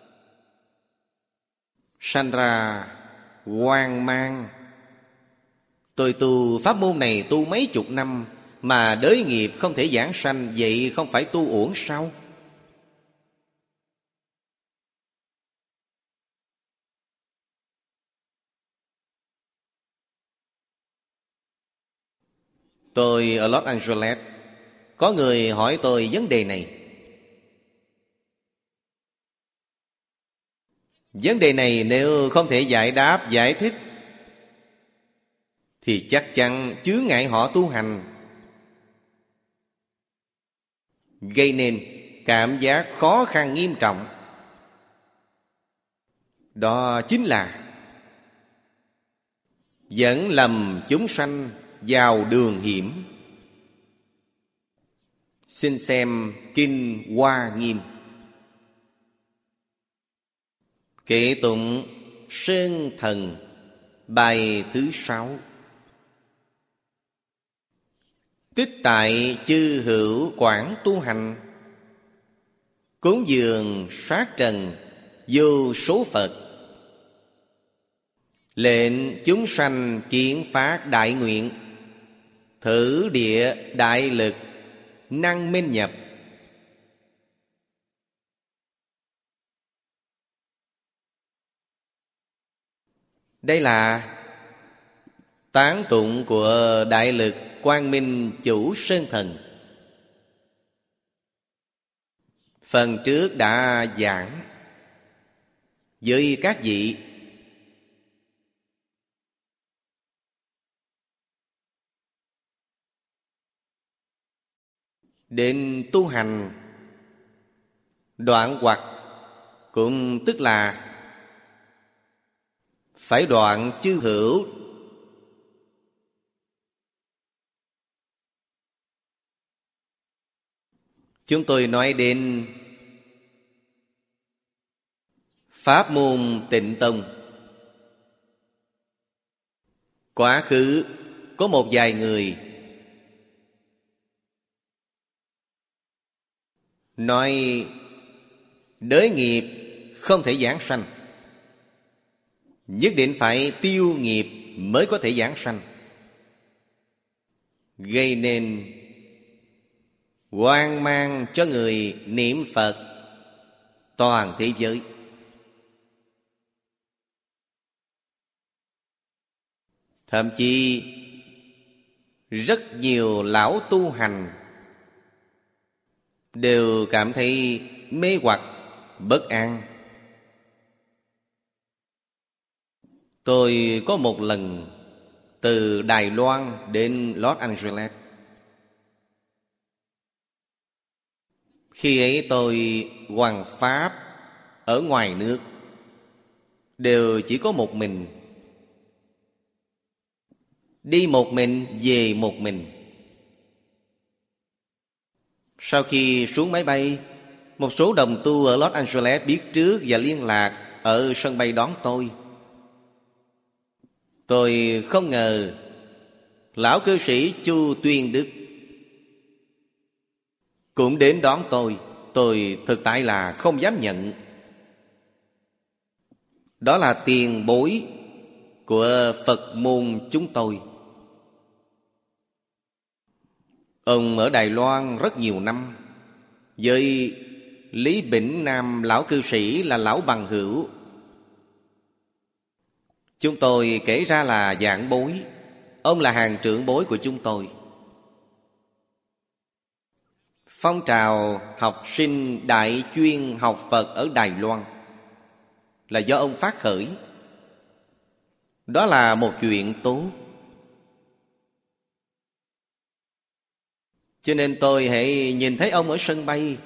sanh ra hoang mang. Tôi tu pháp môn này tu mấy chục năm mà đới nghiệp không thể giảng sanh, vậy không phải tu uổng sao? Tôi ở Los Angeles, có người hỏi tôi vấn đề này. Vấn đề này nếu không thể giải đáp, giải thích, thì chắc chắn chướng ngại họ tu hành, gây nên cảm giác khó khăn nghiêm trọng. Đó chính là dẫn lầm chúng sanh vào đường hiểm. Xin xem Kinh Hoa Nghiêm, Kệ tụng Sơn Thần, bài thứ sáu. Tích tại chư hữu quảng tu hành, cúng dường sát trần vô số Phật. Lệnh chúng sanh kiến phát đại nguyện, thử địa đại lực, năng minh nhập. Đây là tán tụng của Đại Lực Quang Minh Chủ Sơn Thần. Phần trước đã giảng với các vị đến tu hành đoạn hoặc, cũng tức là phải đoạn chư hữu. Chúng tôi nói đến pháp môn Tịnh Tông. Quá khứ có một vài người nói đới nghiệp không thể giảng sanh, nhất định phải tiêu nghiệp mới có thể giảng sanh, gây nên hoang mang cho người niệm Phật toàn thế giới. Thậm chí rất nhiều lão tu hành đều cảm thấy mê hoặc, bất an. Tôi có một lần từ Đài Loan đến Los Angeles. Khi ấy tôi hoằng pháp ở ngoài nước, đều chỉ có một mình. Đi một mình, về một mình. Sau khi xuống máy bay, một số đồng tu ở Los Angeles biết trước và liên lạc ở sân bay đón tôi. Tôi không ngờ lão cư sĩ Chu Tuyên Đức cũng đến đón tôi. Tôi thực tại là không dám nhận. Đó là tiền bối của Phật môn chúng tôi. Ông ở Đài Loan rất nhiều năm, với Lý Bỉnh Nam lão cư sĩ là lão bằng hữu. Chúng tôi kể ra là vạn bối. Ông là hàng trưởng bối của chúng tôi. Phong trào học sinh đại chuyên học Phật ở Đài Loan là do ông phát khởi. Đó là một chuyện tốt. Cho nên tôi hãy nhìn thấy ông ở sân bay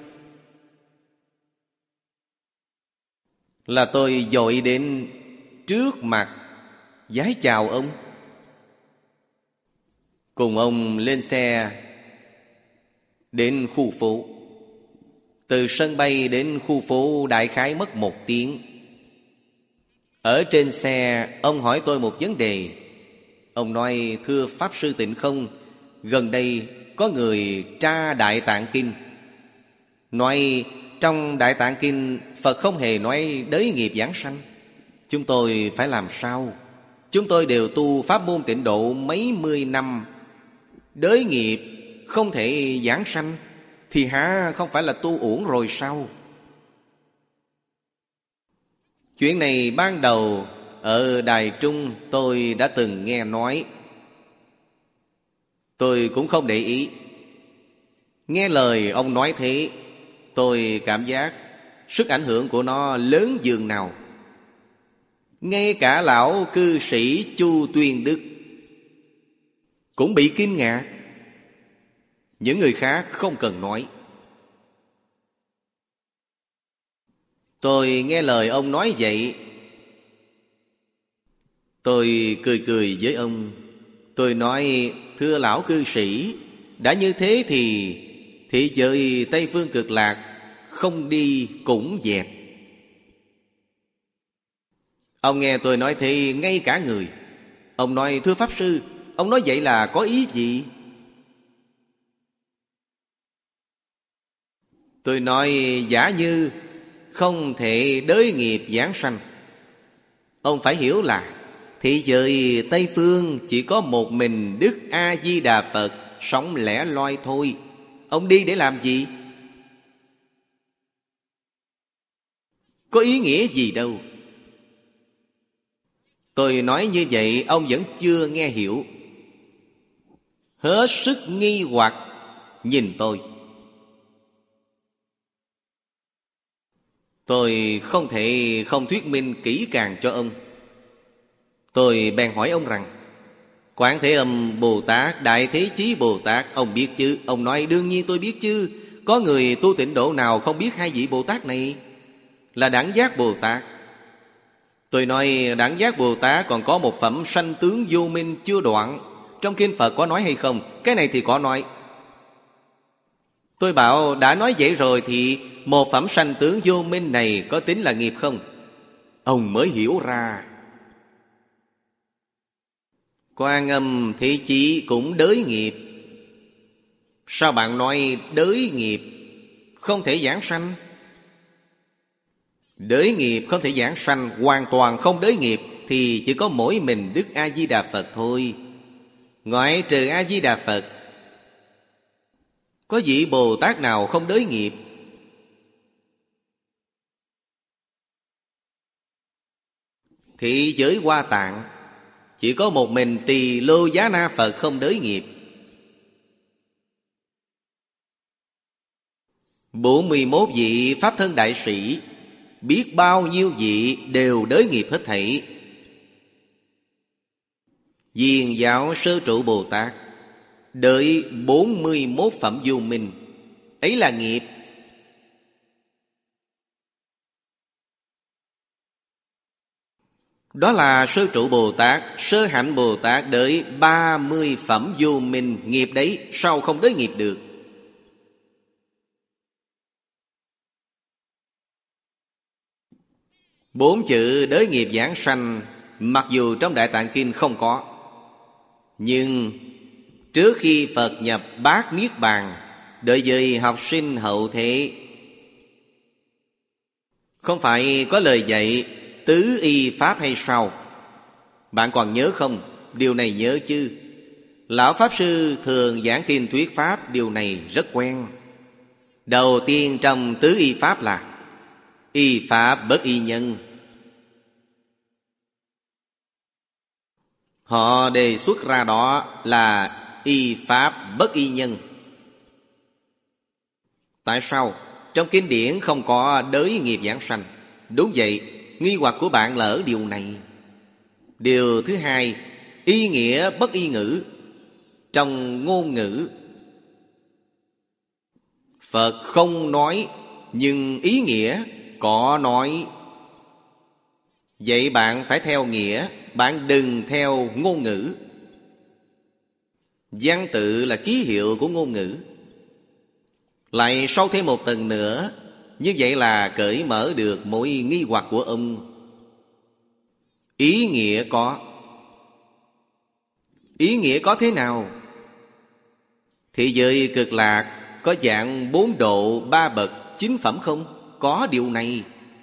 là tôi vội đến trước mặt vái chào ông, cùng ông lên xe đến khu phố. Từ sân bay đến khu phố đại khái mất một tiếng. Ở trên xe ông hỏi tôi một vấn đề. Ông nói: thưa Pháp Sư Tịnh Không, gần đây có người tra Đại Tạng Kinh, nói trong Đại Tạng Kinh Phật không hề nói đới nghiệp giảng sanh. Chúng tôi phải làm sao? Chúng tôi đều tu pháp môn Tịnh Độ mấy mươi năm, đới nghiệp không thể giảng sanh thì hả không phải là tu uổng rồi sao? Chuyện này ban đầu ở Đài Trung tôi đã từng nghe nói. Tôi cũng không để ý. Nghe lời ông nói thế, tôi cảm giác sức ảnh hưởng của nó lớn dường nào. Ngay cả lão cư sĩ Chu Tuyên Đức cũng bị kinh ngạc. Những người khác không cần nói. Tôi nghe lời ông nói vậy, tôi cười cười với ông. Tôi nói: thưa lão cư sĩ, đã như thế thì thị giới Tây Phương Cực Lạc không đi cũng dẹp. Ông nghe tôi nói thì ngay cả người. Ông nói: thưa Pháp Sư, ông nói vậy là có ý gì? Tôi nói: giả như không thể đới nghiệp giảng sanh, ông phải hiểu là thị giới Tây Phương chỉ có một mình Đức A-di-đà Phật sống lẻ loi thôi, Ông đi để làm gì? Có ý nghĩa gì đâu. Tôi nói như vậy ông vẫn chưa nghe hiểu. Hết sức nghi hoặc nhìn tôi. Tôi không thể không thuyết minh kỹ càng cho ông. Tôi bèn hỏi ông rằng: Quán Thế Âm Bồ Tát, Đại Thế Chí Bồ Tát, ông biết chứ? Ông nói: đương nhiên tôi biết chứ. Có người tu tịnh độ nào không biết hai vị Bồ Tát này? Là Đẳng Giác Bồ Tát. Tôi nói Đẳng Giác Bồ Tát còn có một phẩm sanh tướng vô minh chưa đoạn. Trong kinh Phật có nói hay không? Cái này thì có nói. Tôi bảo đã nói vậy rồi thì một phẩm sanh tướng vô minh này có tính là nghiệp không? Ông mới hiểu ra. Quan Âm Thế Chí cũng đới nghiệp. Sao bạn nói đới nghiệp không thể giảng sanh? Đới nghiệp không thể giảng sanh, hoàn toàn không đới nghiệp thì chỉ có mỗi mình Đức A-di-đà Phật thôi. Ngoại trừ A-di-đà Phật, có vị Bồ Tát nào không đới nghiệp? Thị giới Hoa Tạng chỉ có một mình Tỳ Lô Giá Na Phật không đới nghiệp. Bốn mươi mốt vị Pháp Thân Đại Sĩ, biết bao nhiêu vị đều đới nghiệp hết thảy. Diền Giáo Sơ Trụ Bồ Tát đới bốn mươi mốt phẩm vô minh. Ấy là nghiệp. Đó là Sơ Trụ Bồ Tát. Sơ Hạnh Bồ Tát đới ba mươi phẩm vô minh. Nghiệp đấy, sao không đới nghiệp được? Bốn chữ đới nghiệp giảng sanh mặc dù trong Đại Tạng Kinh không có, nhưng trước khi Phật nhập Bát Niết Bàn, đối với học sinh hậu thế, không phải có lời dạy tứ y pháp hay sao? Bạn còn nhớ không? Điều này nhớ chứ? Lão Pháp Sư thường giảng kinh thuyết pháp, điều này rất quen. Đầu tiên trong tứ y pháp là y pháp bất y nhân. Họ đề xuất ra đó là y pháp bất y nhân. Tại sao? Trong kinh điển không có đới nghiệp giảng sanh. Đúng vậy, nghi hoặc của bạn là ở điều này. Điều thứ hai, y nghĩa bất y ngữ. Trong ngôn ngữ, Phật không nói, nhưng ý nghĩa có nói. Vậy bạn phải theo nghĩa, bạn đừng theo ngôn ngữ. Văn tự là ký hiệu của ngôn ngữ. Lại sâu thêm một tầng nữa, như vậy là cởi mở được mỗi nghi hoặc của ông. Ý nghĩa có. Ý nghĩa có thế nào? Thế giới Cực Lạc có dạng bốn độ ba bậc chín phẩm không? Có điều này.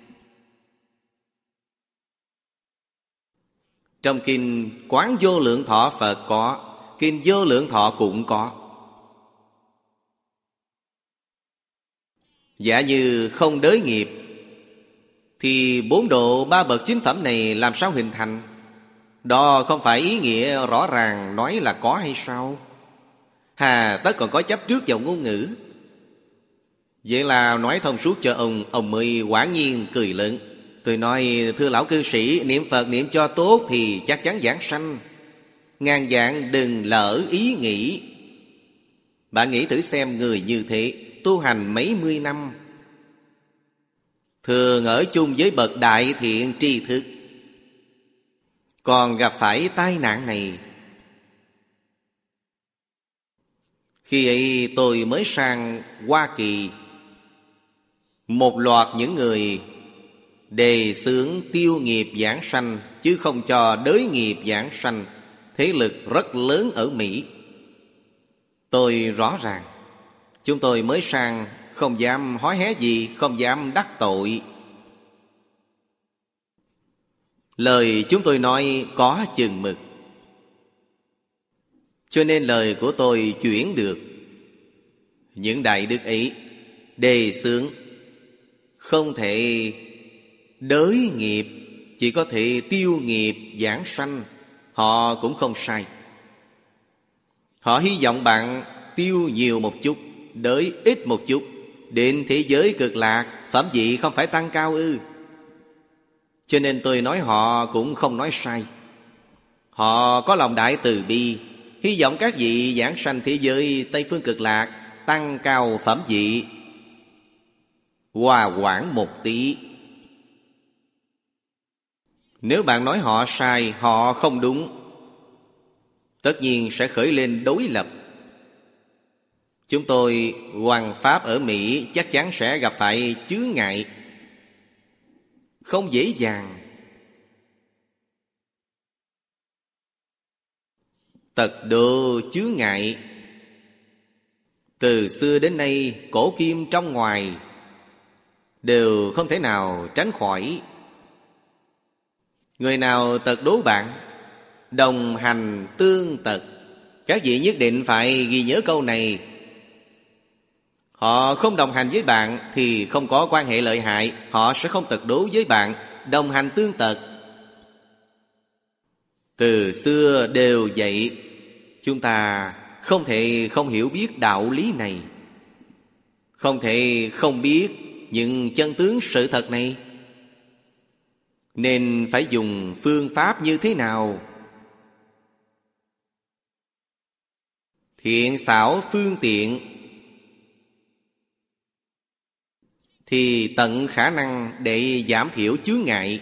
Trong kinh Quán Vô Lượng Thọ Phật có, kinh Vô Lượng Thọ cũng có. Giả như không đới nghiệp thì bốn độ ba bậc chín phẩm này làm sao hình thành? Đó không phải ý nghĩa rõ ràng nói là có hay sao? Hà tất còn có chấp trước vào ngôn ngữ. Vậy là nói thông suốt cho ông, ông mới quả nhiên cười lớn. Tôi nói thưa lão cư sĩ, niệm Phật niệm cho tốt thì chắc chắn giảng sanh. Ngàn vạn đừng lỡ ý nghĩ. Bạn nghĩ thử xem, người như thế tu hành mấy mươi năm, thường ở chung với bậc đại thiện tri thức, còn gặp phải tai nạn này. Khi ấy tôi mới sang Hoa Kỳ, một loạt những người đề xướng tiêu nghiệp giảng sanh, chứ không cho đới nghiệp giảng sanh. Thế lực rất lớn ở Mỹ. Tôi rõ ràng, chúng tôi mới sang, không dám hối hé gì, không dám đắc tội. Lời chúng tôi nói có chừng mực, cho nên lời của tôi chuyển được. Những đại đức ấy đề xướng không thể đới nghiệp, chỉ có thể tiêu nghiệp giảng sanh, họ cũng không sai. Họ hy vọng bạn tiêu nhiều một chút, đới ít một chút, đến thế giới cực lạc phẩm vị không phải tăng cao ư? Cho nên tôi nói họ cũng không nói sai. Họ có lòng đại từ bi, hy vọng các vị giảng sanh thế giới Tây Phương Cực Lạc tăng cao phẩm vị, hòa quản một tí. Nếu bạn nói họ sai, họ không đúng, tất nhiên sẽ khởi lên đối lập. Chúng tôi hoằng pháp ở Mỹ chắc chắn sẽ gặp phải chướng ngại, không dễ dàng. Tật độ chướng ngại từ xưa đến nay, cổ kim trong ngoài đều không thể nào tránh khỏi. Người nào tật đố bạn, đồng hành tương tật. Các vị nhất định phải ghi nhớ câu này. Họ không đồng hành với bạn thì không có quan hệ lợi hại, họ sẽ không tật đố với bạn. Đồng hành tương tật từ xưa đều vậy. Chúng ta không thể không hiểu biết đạo lý này, không thể không biết những chân tướng sự thật này. Nên phải dùng phương pháp như thế nào? Thiện xảo phương tiện thì tận khả năng để giảm thiểu chướng ngại.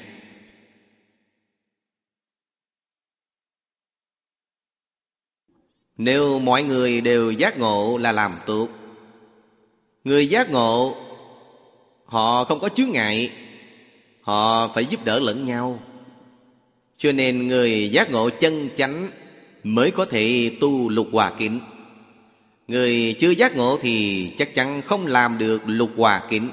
Nếu mọi người đều giác ngộ là làm tốt. Người giác ngộ, họ không có chướng ngại, họ phải giúp đỡ lẫn nhau. Cho nên người giác ngộ chân chánh mới có thể tu lục hòa kính. Người chưa giác ngộ thì chắc chắn không làm được lục hòa kính.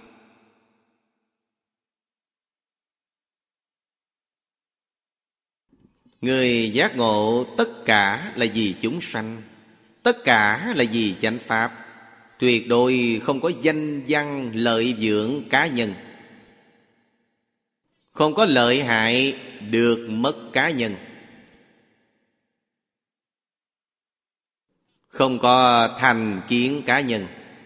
Người giác ngộ tất cả là vì chúng sanh, tất cả là vì chánh pháp, tuyệt đối không có danh văn lợi dưỡng cá nhân, không có lợi hại được mất cá nhân, không có thành kiến cá nhân.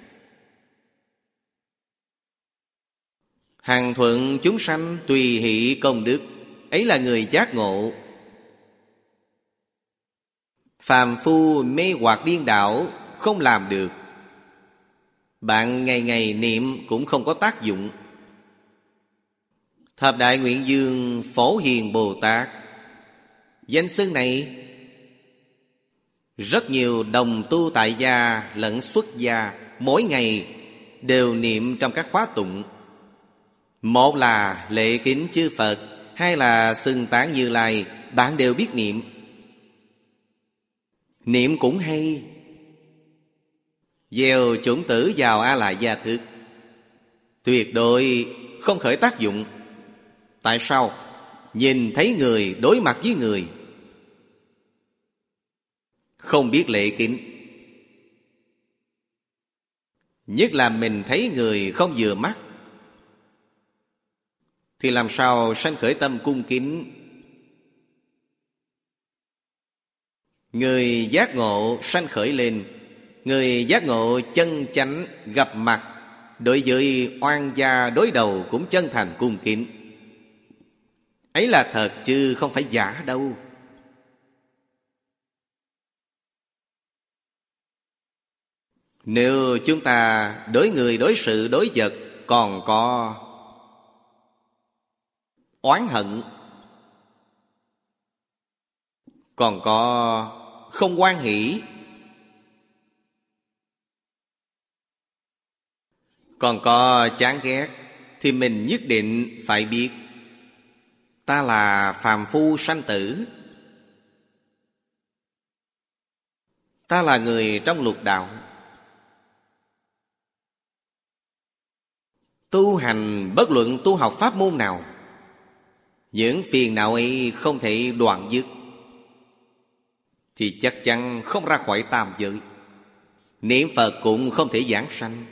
Hằng thuận chúng sanh tùy hỷ công đức, ấy là người giác ngộ. Phàm phu mê hoặc điên đảo không làm được. Bạn ngày ngày niệm cũng không có tác dụng. Thập Đại Nguyện Dương Phổ Hiền Bồ Tát, danh xưng này rất nhiều đồng tu tại gia lẫn xuất gia mỗi ngày đều niệm trong các khóa tụng. Một là lễ kính chư Phật, hai là xưng tán Như Lai, bạn đều biết niệm. Niệm cũng hay, gieo chủng tử vào A Lại Gia Thức, tuyệt đối không khởi tác dụng. Tại sao? Nhìn thấy người, đối mặt với người, không biết lễ kính. Nhất là mình thấy người không vừa mắt thì làm sao sanh khởi tâm cung kính. Người giác ngộ sanh khởi lên, người giác ngộ chân chánh gặp mặt, đối với oan gia đối đầu cũng chân thành cung kính. Ấy là thật chứ không phải giả đâu. Nếu chúng ta đối người, đối sự, đối vật còn có oán hận, còn có không hoan hỷ, còn có chán ghét, thì mình nhất định phải biết ta là phàm phu sanh tử, ta là người trong lục đạo. Tu hành bất luận tu học pháp môn nào, những phiền não ấy không thể đoạn dứt thì chắc chắn không ra khỏi tam giới. Niệm Phật cũng không thể giảng sanh.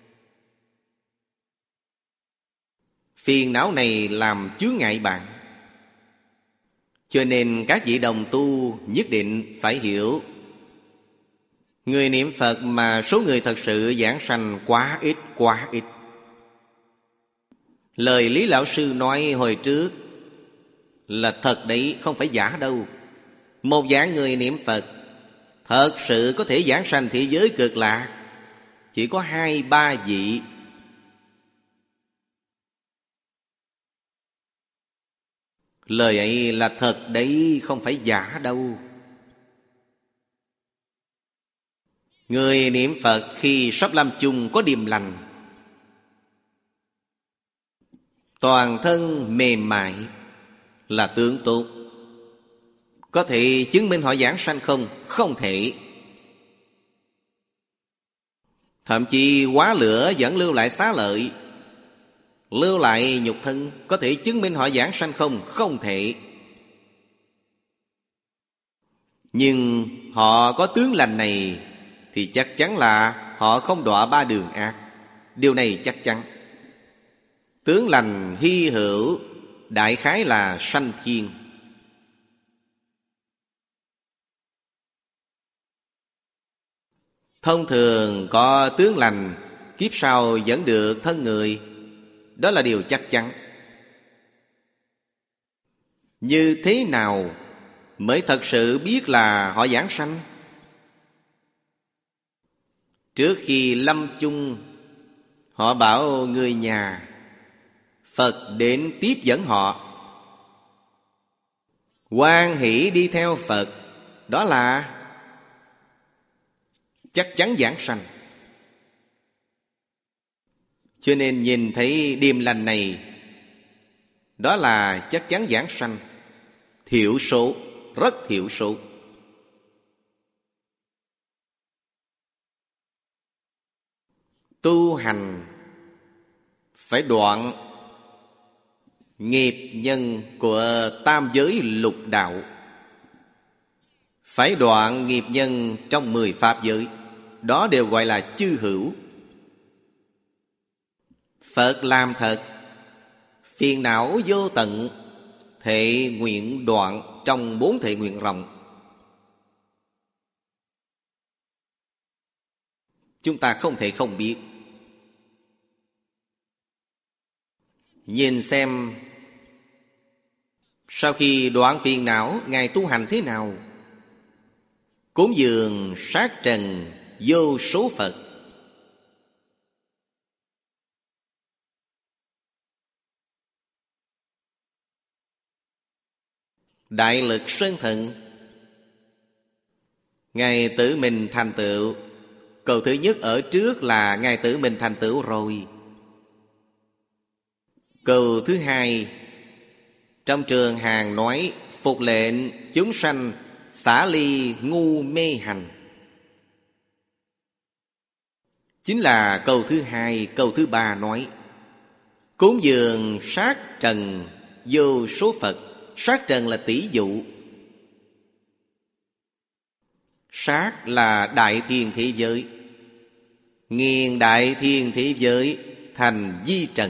Phiền não này làm chướng ngại bạn. Cho nên các vị đồng tu nhất định phải hiểu, người niệm Phật mà số người thật sự giảng sanh quá ít, quá ít. Lời Lý Lão Sư nói hồi trước là thật đấy, không phải giả đâu. Một dạng người niệm Phật thật sự có thể giảng sanh thế giới cực lạc chỉ có hai ba vị. Lời ấy là thật đấy, không phải giả đâu. Người niệm Phật khi sắp lâm chung có điềm lành, toàn thân mềm mại là tướng tốt. Có thể chứng minh họ giảng sanh không? Không thể. Thậm chí hóa lửa vẫn lưu lại xá lợi, lưu lại nhục thân. Có thể chứng minh họ giảng sanh không? Không thể. Nhưng họ có tướng lành này thì chắc chắn là họ không đọa ba đường ác. Điều này chắc chắn. Tướng lành hy hữu, đại khái là sanh thiên. Thông thường có tướng lành, kiếp sau vẫn được thân người, đó là điều chắc chắn. Như thế nào mới thật sự biết là họ giảng sanh? Trước khi lâm chung, họ bảo người nhà Phật đến tiếp dẫn họ, hoan hỷ đi theo Phật, đó là chắc chắn giảng sanh. Cho nên nhìn thấy điềm lành này, đó là chắc chắn giảng sanh. Thiểu số, rất thiểu số. Tu hành phải đoạn nghiệp nhân của tam giới lục đạo, phải đoạn nghiệp nhân trong mười pháp giới. Đó đều gọi là chư hữu. Phật làm thật, phiền não vô tận, thệ nguyện đoạn trong bốn thệ nguyện rộng. Chúng ta không thể không biết. Nhìn xem sau khi đoạn phiền não, Ngài tu hành thế nào? Cúng dường sát trần vô số Phật, đại lực sơn thần. Ngài tự mình thành tựu. Câu thứ nhất ở trước là Ngài tự mình thành tựu rồi. Câu thứ hai, trong trường hàng nói phục lệnh chúng sanh xả ly ngu mê hành, chính là câu thứ hai. Câu thứ ba nói cúng dường sát trần vô số Phật. Sát trần là tỷ dụ. Sát là đại thiên thế giới, nghiền đại thiên thế giới thành di trần.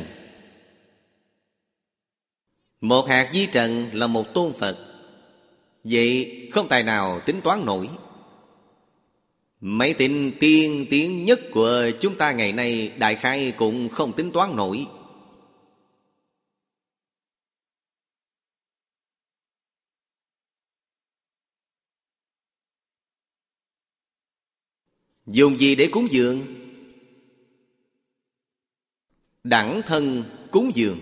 Một hạt di trần là một tôn Phật. Vậy không tài nào tính toán nổi. Mấy tịnh tiên tiến nhất của chúng ta ngày nay đại khái cũng không tính toán nổi. Dùng gì để cúng dường? Đẳng thân cúng dường.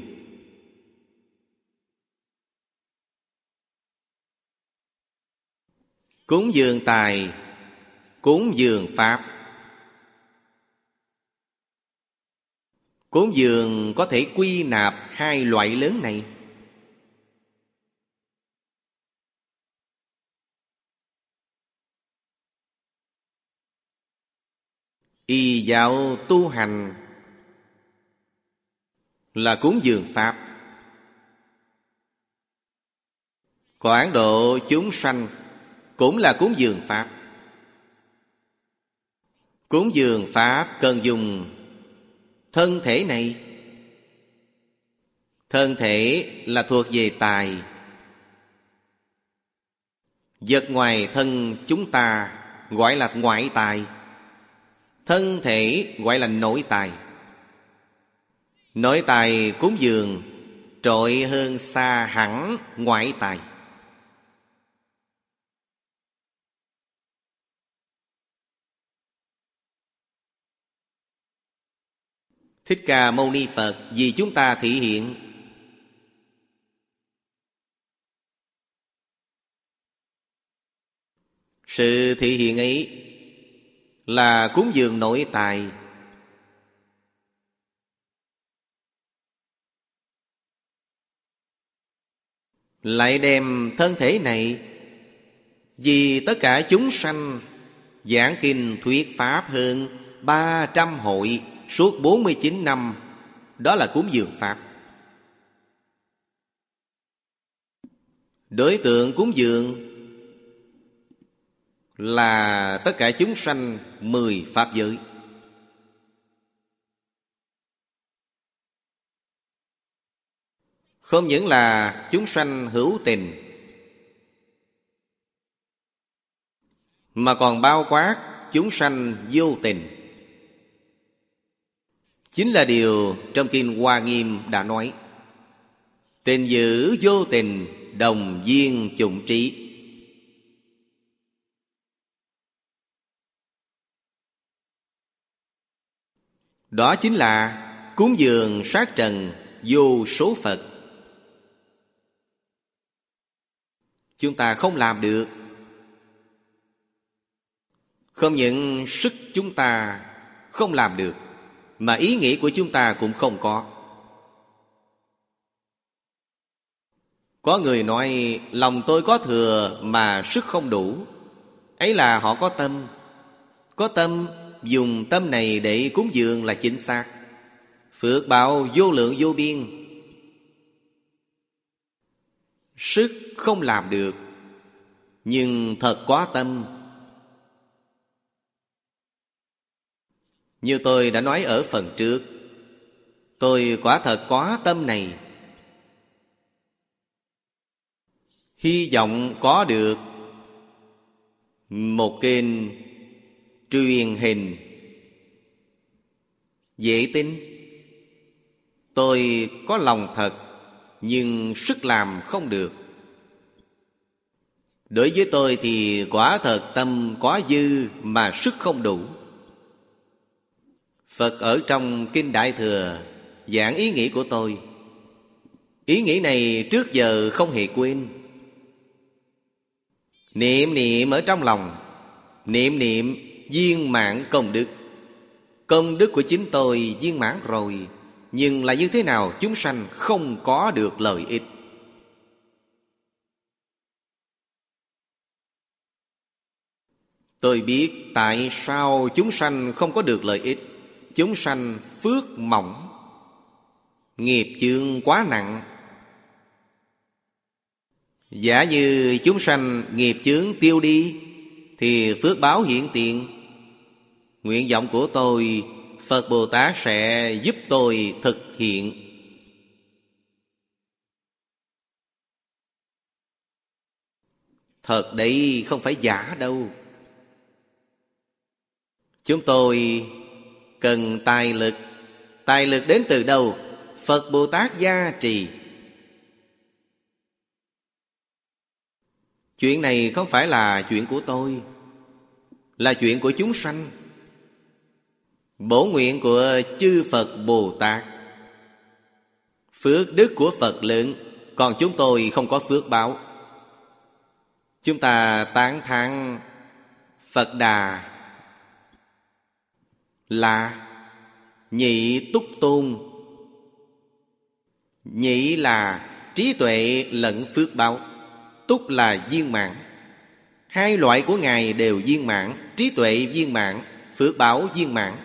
Cúng dường tài, cúng dường pháp. Cúng dường có thể quy nạp hai loại lớn này. Y giáo tu hành là cúng dường pháp. Quảng độ chúng sanh cũng là cúng dường pháp. Cúng dường Pháp cần dùng thân thể này. Thân thể là thuộc về tài. Vật ngoài thân chúng ta gọi là ngoại tài. Thân thể gọi là nội tài. Nội tài cúng dường trội hơn xa hẳn ngoại tài. Thích Ca Mâu Ni Phật vì chúng ta thị hiện. Sự thị hiện ấy là cúng dường nội tài. Lại đem thân thể này vì tất cả chúng sanh giảng kinh thuyết Pháp hơn ba trăm hội suốt bốn mươi chín năm. Đó là cúng dường Pháp. Đối tượng cúng dường là tất cả chúng sanh mười Pháp giới. Không những là chúng sanh hữu tình, mà còn bao quát chúng sanh vô tình. Chính là điều trong Kinh Hoa Nghiêm đã nói: tình dữ vô tình, đồng duyên chủng trí. Đó chính là cúng dường sát trần vô số Phật. Chúng ta không làm được. Không những sức chúng ta không làm được, mà ý nghĩ của chúng ta cũng không có. Có người nói lòng tôi có thừa mà sức không đủ. Ấy là họ có tâm. Có tâm, dùng tâm này để cúng dường là chính xác. Phước báo vô lượng vô biên. Sức không làm được, nhưng thật có tâm. Như tôi đã nói ở phần trước, tôi quả thật có tâm này. Hy vọng có được một kênh truyền hình dễ tin. Tôi có lòng thật, nhưng sức làm không được. Đối với tôi thì quả thật tâm có dư mà sức không đủ. Phật ở trong Kinh Đại Thừa giảng ý nghĩ của tôi. Ý nghĩ này trước giờ không hề quên. Niệm niệm ở trong lòng, niệm niệm viên mãn công đức. Công đức của chính tôi viên mãn rồi, nhưng là như thế nào chúng sanh không có được lợi ích. Tôi biết tại sao chúng sanh không có được lợi ích. Chúng sanh phước mỏng, nghiệp chướng quá nặng. Giả như chúng sanh nghiệp chướng tiêu đi, thì phước báo hiện tiền. Nguyện vọng của tôi, Phật Bồ Tát sẽ giúp tôi thực hiện. Thật đấy, không phải giả đâu. Chúng tôi cần tài lực. Tài lực đến từ đâu? Phật Bồ Tát gia trì. Chuyện này không phải là chuyện của tôi, là chuyện của chúng sanh. Bổ nguyện của chư Phật Bồ Tát. Phước đức của Phật lớn, còn chúng tôi không có phước báo. Chúng ta tán thán Phật Đà là nhị túc tôn. Nhị là trí tuệ lẫn phước báo, túc là viên mãn. Hai loại của Ngài đều viên mãn, trí tuệ viên mãn, phước báo viên mãn.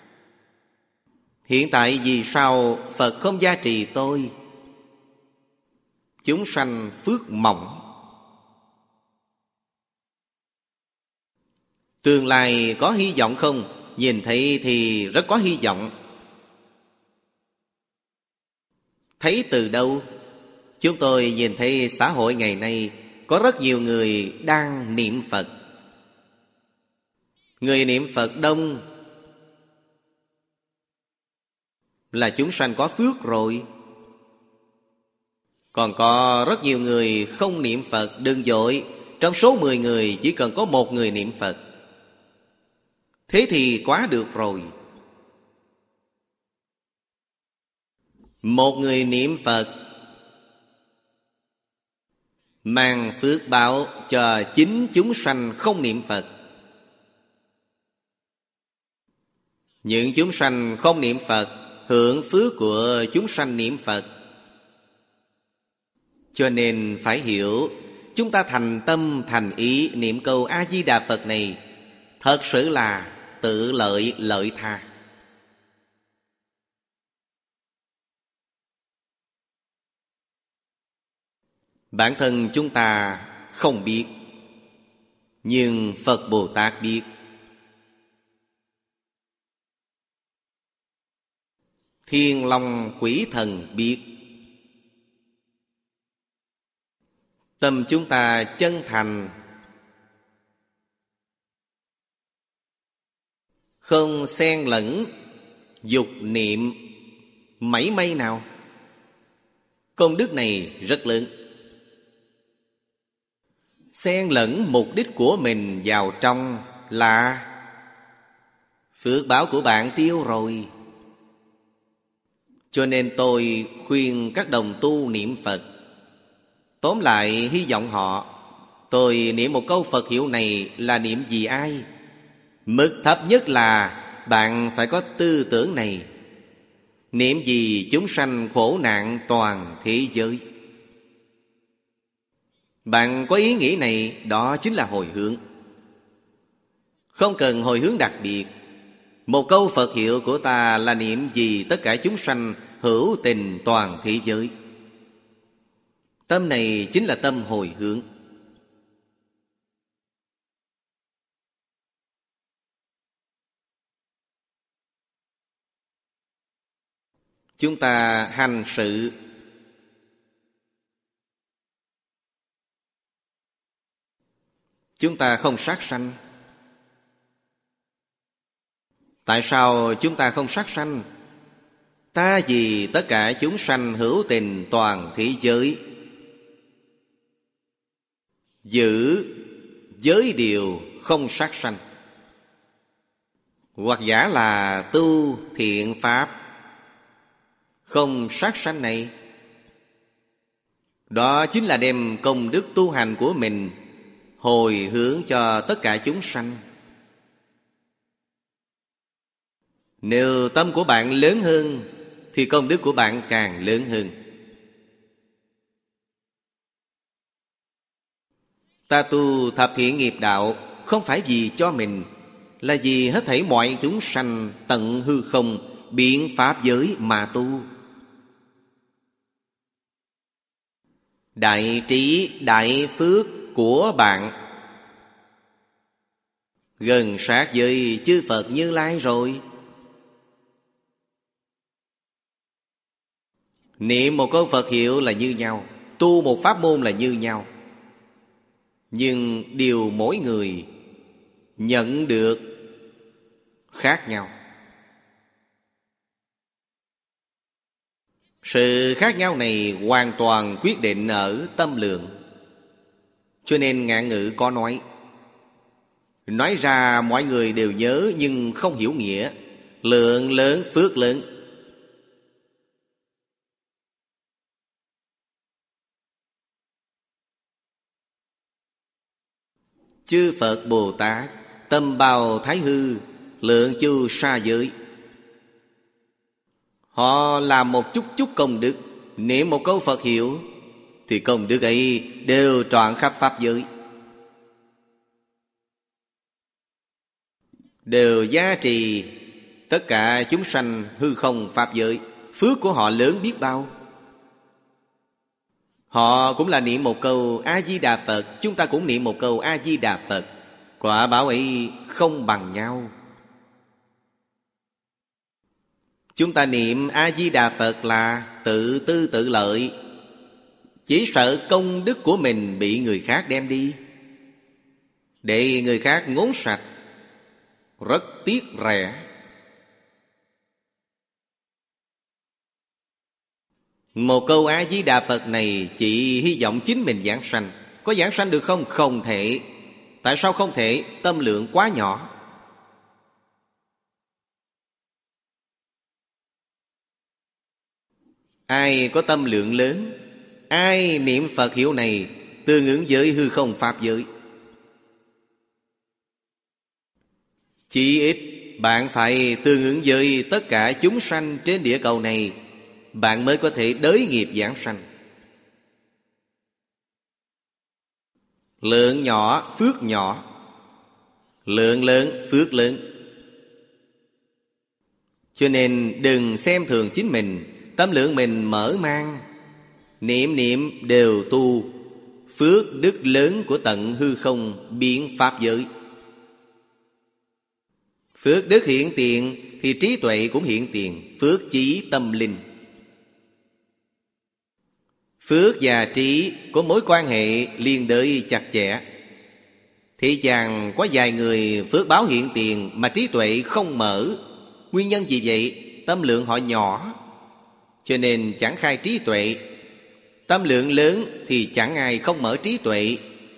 Hiện tại vì sao Phật không gia trì tôi? Chúng sanh phước mỏng. Tương lai có hy vọng không? nhìn thấy thì rất có hy vọng. Thấy từ đâu? Chúng tôi nhìn thấy xã hội ngày nay có rất nhiều người đang niệm Phật. Người niệm Phật đông là chúng sanh có phước rồi. Còn có rất nhiều người không niệm Phật. Đừng vội, trong số mười người chỉ cần có một người niệm Phật, thế thì quá được rồi. Một người niệm Phật mang phước báo cho chính chúng sanh không niệm Phật. Những chúng sanh không niệm Phật hưởng phước của chúng sanh niệm Phật. Cho nên phải hiểu, chúng ta thành tâm thành ý niệm câu A-di-đà Phật này thật sự là tự lợi lợi tha. Bản thân chúng ta không biết, nhưng Phật Bồ Tát biết. Thiên Long Quỷ Thần biết. Tâm chúng ta chân thành, không xen lẫn dục niệm mảy may nào, công đức này rất lớn. Xen lẫn mục đích của mình vào trong là phước báo của bạn tiêu rồi. Cho nên tôi khuyên các đồng tu niệm Phật. Tóm lại hy vọng họ, tôi niệm một câu Phật hiệu này là niệm vì ai? Mức thấp nhất là bạn phải có tư tưởng này: niệm vì chúng sanh khổ nạn toàn thế giới. Bạn có ý nghĩ này, đó chính là hồi hướng. Không cần hồi hướng đặc biệt. Một câu Phật hiệu của ta là niệm vì tất cả chúng sanh hữu tình toàn thế giới. Tâm này chính là tâm hồi hướng. Chúng ta hành sự chúng ta không sát sanh. Tại sao chúng ta không sát sanh? Ta vì tất cả chúng sanh hữu tình toàn thế giới, giữ giới điều không sát sanh. Hoặc giả là tu thiện pháp không sát sanh này, đó chính là đem công đức tu hành của mình hồi hướng cho tất cả chúng sanh. Nếu tâm của bạn lớn hơn thì công đức của bạn càng lớn hơn. Ta tu thập thiện nghiệp đạo không phải vì cho mình, là vì hết thảy mọi chúng sanh tận hư không biện pháp giới mà tu. Đại trí đại phước của bạn gần sát với chư Phật Như Lai rồi. Niệm một câu Phật hiệu là như nhau, tu một pháp môn là như nhau. Nhưng điều mỗi người nhận được khác nhau. Sự khác nhau này hoàn toàn quyết định ở tâm lượng. Cho nên ngạn ngữ có nói, nói ra mọi người đều nhớ nhưng không hiểu nghĩa. Lượng lớn phước lớn. Chư Phật Bồ Tát tâm bào thái hư, lượng chu sa giới. Họ làm một chút chút công đức, niệm một câu Phật hiệu, thì công đức ấy đều trọn khắp pháp giới, đều giá trị tất cả chúng sanh hư không pháp giới. Phước của họ lớn biết bao. Họ cũng là niệm một câu A-di-đà Phật, chúng ta cũng niệm một câu A-di-đà Phật. Quả báo ấy không bằng nhau. Chúng ta niệm A-di-đà Phật là tự tư tự lợi, chỉ sợ công đức của mình bị người khác đem đi, để người khác ngốn sạch, rất tiếc rẻ. Một câu A-di-đà Phật này chỉ hy vọng chính mình giảng sanh. Có giảng sanh được không? Không thể. Tại sao không thể? Tâm lượng quá nhỏ. Ai có tâm lượng lớn, ai niệm Phật hiệu này tương ứng với hư không pháp giới, chỉ ít bạn phải tương ứng với tất cả chúng sanh trên địa cầu này, bạn mới có thể đới nghiệp giảng sanh. Lượng nhỏ phước nhỏ, lượng lớn phước lớn. Cho nên đừng xem thường chính mình. Tâm lượng mình mở mang, niệm niệm đều tu phước đức lớn của tận hư không biến pháp giới. Phước đức hiện tiền thì trí tuệ cũng hiện tiền. Phước chí tâm linh, phước và trí có mối quan hệ liên đới chặt chẽ. Thì chàng có vài người phước báo hiện tiền mà trí tuệ không mở. Nguyên nhân gì vậy? Tâm lượng họ nhỏ, cho nên chẳng khai trí tuệ. Tâm lượng lớn thì chẳng ai không mở trí tuệ.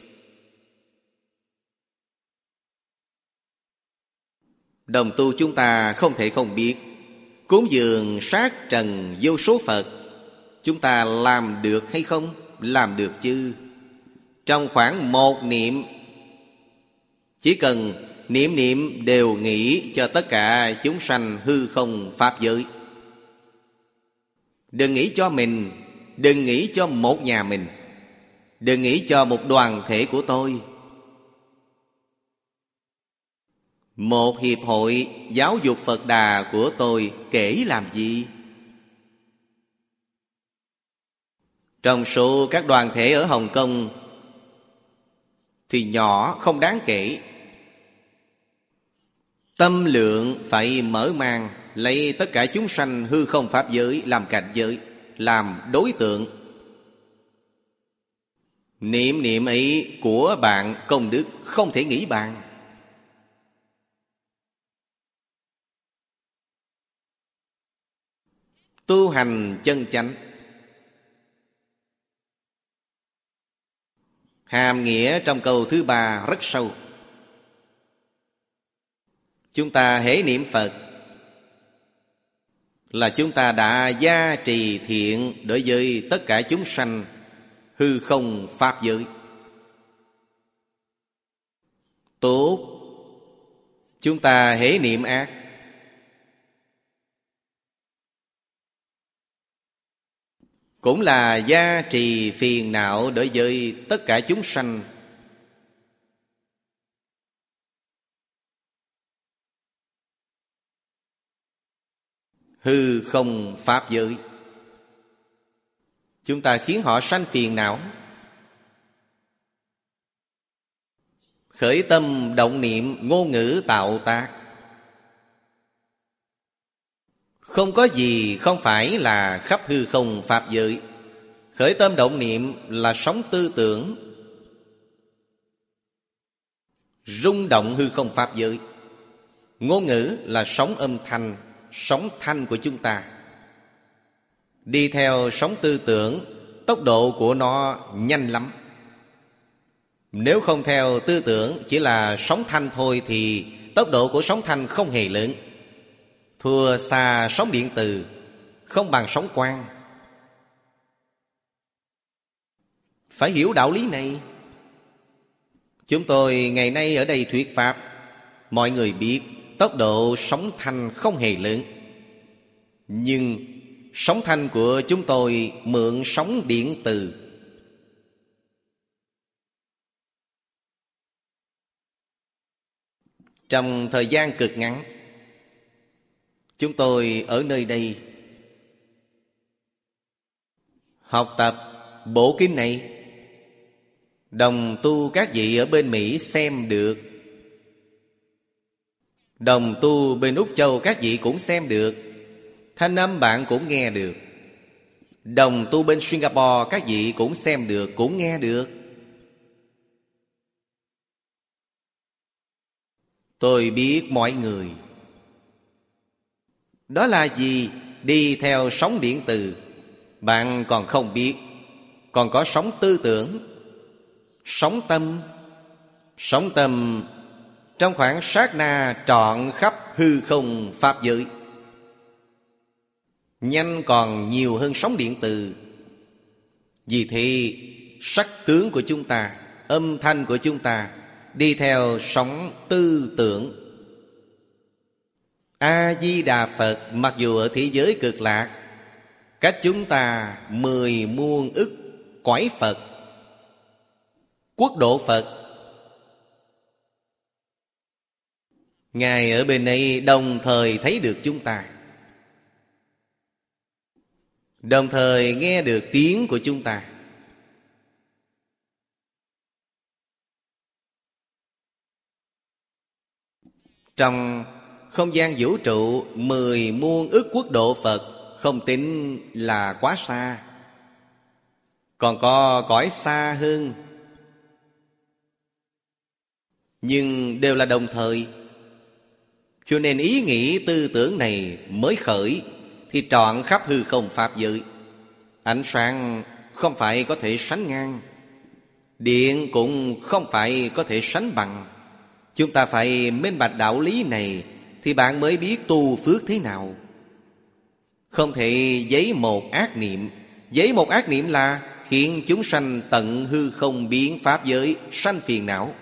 Đồng tu chúng ta không thể không biết, cúng dường sát trần vô số Phật, chúng ta làm được hay không? Làm được chứ. Trong khoảng một niệm, chỉ cần niệm niệm đều nghĩ cho tất cả chúng sanh hư không pháp giới. Đừng nghĩ cho mình, đừng nghĩ cho một nhà mình, đừng nghĩ cho một đoàn thể của tôi. Một hiệp hội giáo dục Phật Đà của tôi kể làm gì? Trong số các đoàn thể ở Hồng Kông thì nhỏ không đáng kể. Tâm lượng phải mở mang, lấy tất cả chúng sanh hư không pháp giới làm cảnh giới, làm đối tượng. Niệm niệm ấy của bạn công đức không thể nghĩ bàn. Tu hành chân chánh, hàm nghĩa trong câu thứ ba rất sâu. Chúng ta hễ niệm Phật là chúng ta đã gia trì thiện đối với tất cả chúng sanh hư không pháp giới. Tốt, chúng ta hễ niệm ác cũng là gia trì phiền não đối với tất cả chúng sanh hư không pháp giới. Chúng ta khiến họ sanh phiền não, khởi tâm động niệm ngôn ngữ tạo tác. Không có gì không phải là khắp hư không pháp giới. Khởi tâm động niệm là sống tư tưởng, rung động hư không pháp giới. Ngôn ngữ là sóng âm thanh, sóng thanh của chúng ta. Đi theo sóng tư tưởng, tốc độ của nó nhanh lắm. Nếu không theo tư tưởng, chỉ là sóng thanh thôi thì tốc độ của sóng thanh không hề lớn, thua xa sóng điện từ, không bằng sóng quang. Phải hiểu đạo lý này. Chúng tôi ngày nay ở đây thuyết pháp, mọi người biết tốc độ sóng thanh không hề lớn, nhưng sóng thanh của chúng tôi mượn sóng điện từ. Trong thời gian cực ngắn, chúng tôi ở nơi đây học tập bộ kinh này. Đồng tu các vị ở bên Mỹ xem được, đồng tu bên Úc Châu các vị cũng xem được. Thanh âm bạn cũng nghe được. Đồng tu bên Singapore các vị cũng xem được, cũng nghe được. Tôi biết mọi người. Đó là gì? Đi theo sóng điện từ. Bạn còn không biết. Còn có sóng tư tưởng, sóng tâm. Sóng tâm trong khoảng sát na trọn khắp hư không pháp giới. Nhanh còn nhiều hơn sóng điện từ. Vì thế sắc tướng của chúng ta, âm thanh của chúng ta đi theo sóng tư tưởng. A-di-đà Phật mặc dù ở thế giới cực lạc, cách chúng ta mười muôn ức cõi Phật, quốc độ Phật, Ngài ở bên này đồng thời thấy được chúng ta, đồng thời nghe được tiếng của chúng ta. Trong không gian vũ trụ mười muôn ức quốc độ Phật, không tính là quá xa. Còn có cõi xa hơn, nhưng đều là đồng thời. Cho nên ý nghĩ tư tưởng này mới khởi thì trọn khắp hư không pháp giới. Ánh sáng không phải có thể sánh ngang, điện cũng không phải có thể sánh bằng. Chúng ta phải minh bạch đạo lý này thì bạn mới biết tu phước thế nào. Không thể giấy một ác niệm. Giấy một ác niệm là khiến chúng sanh tận hư không biến pháp giới, sanh phiền não.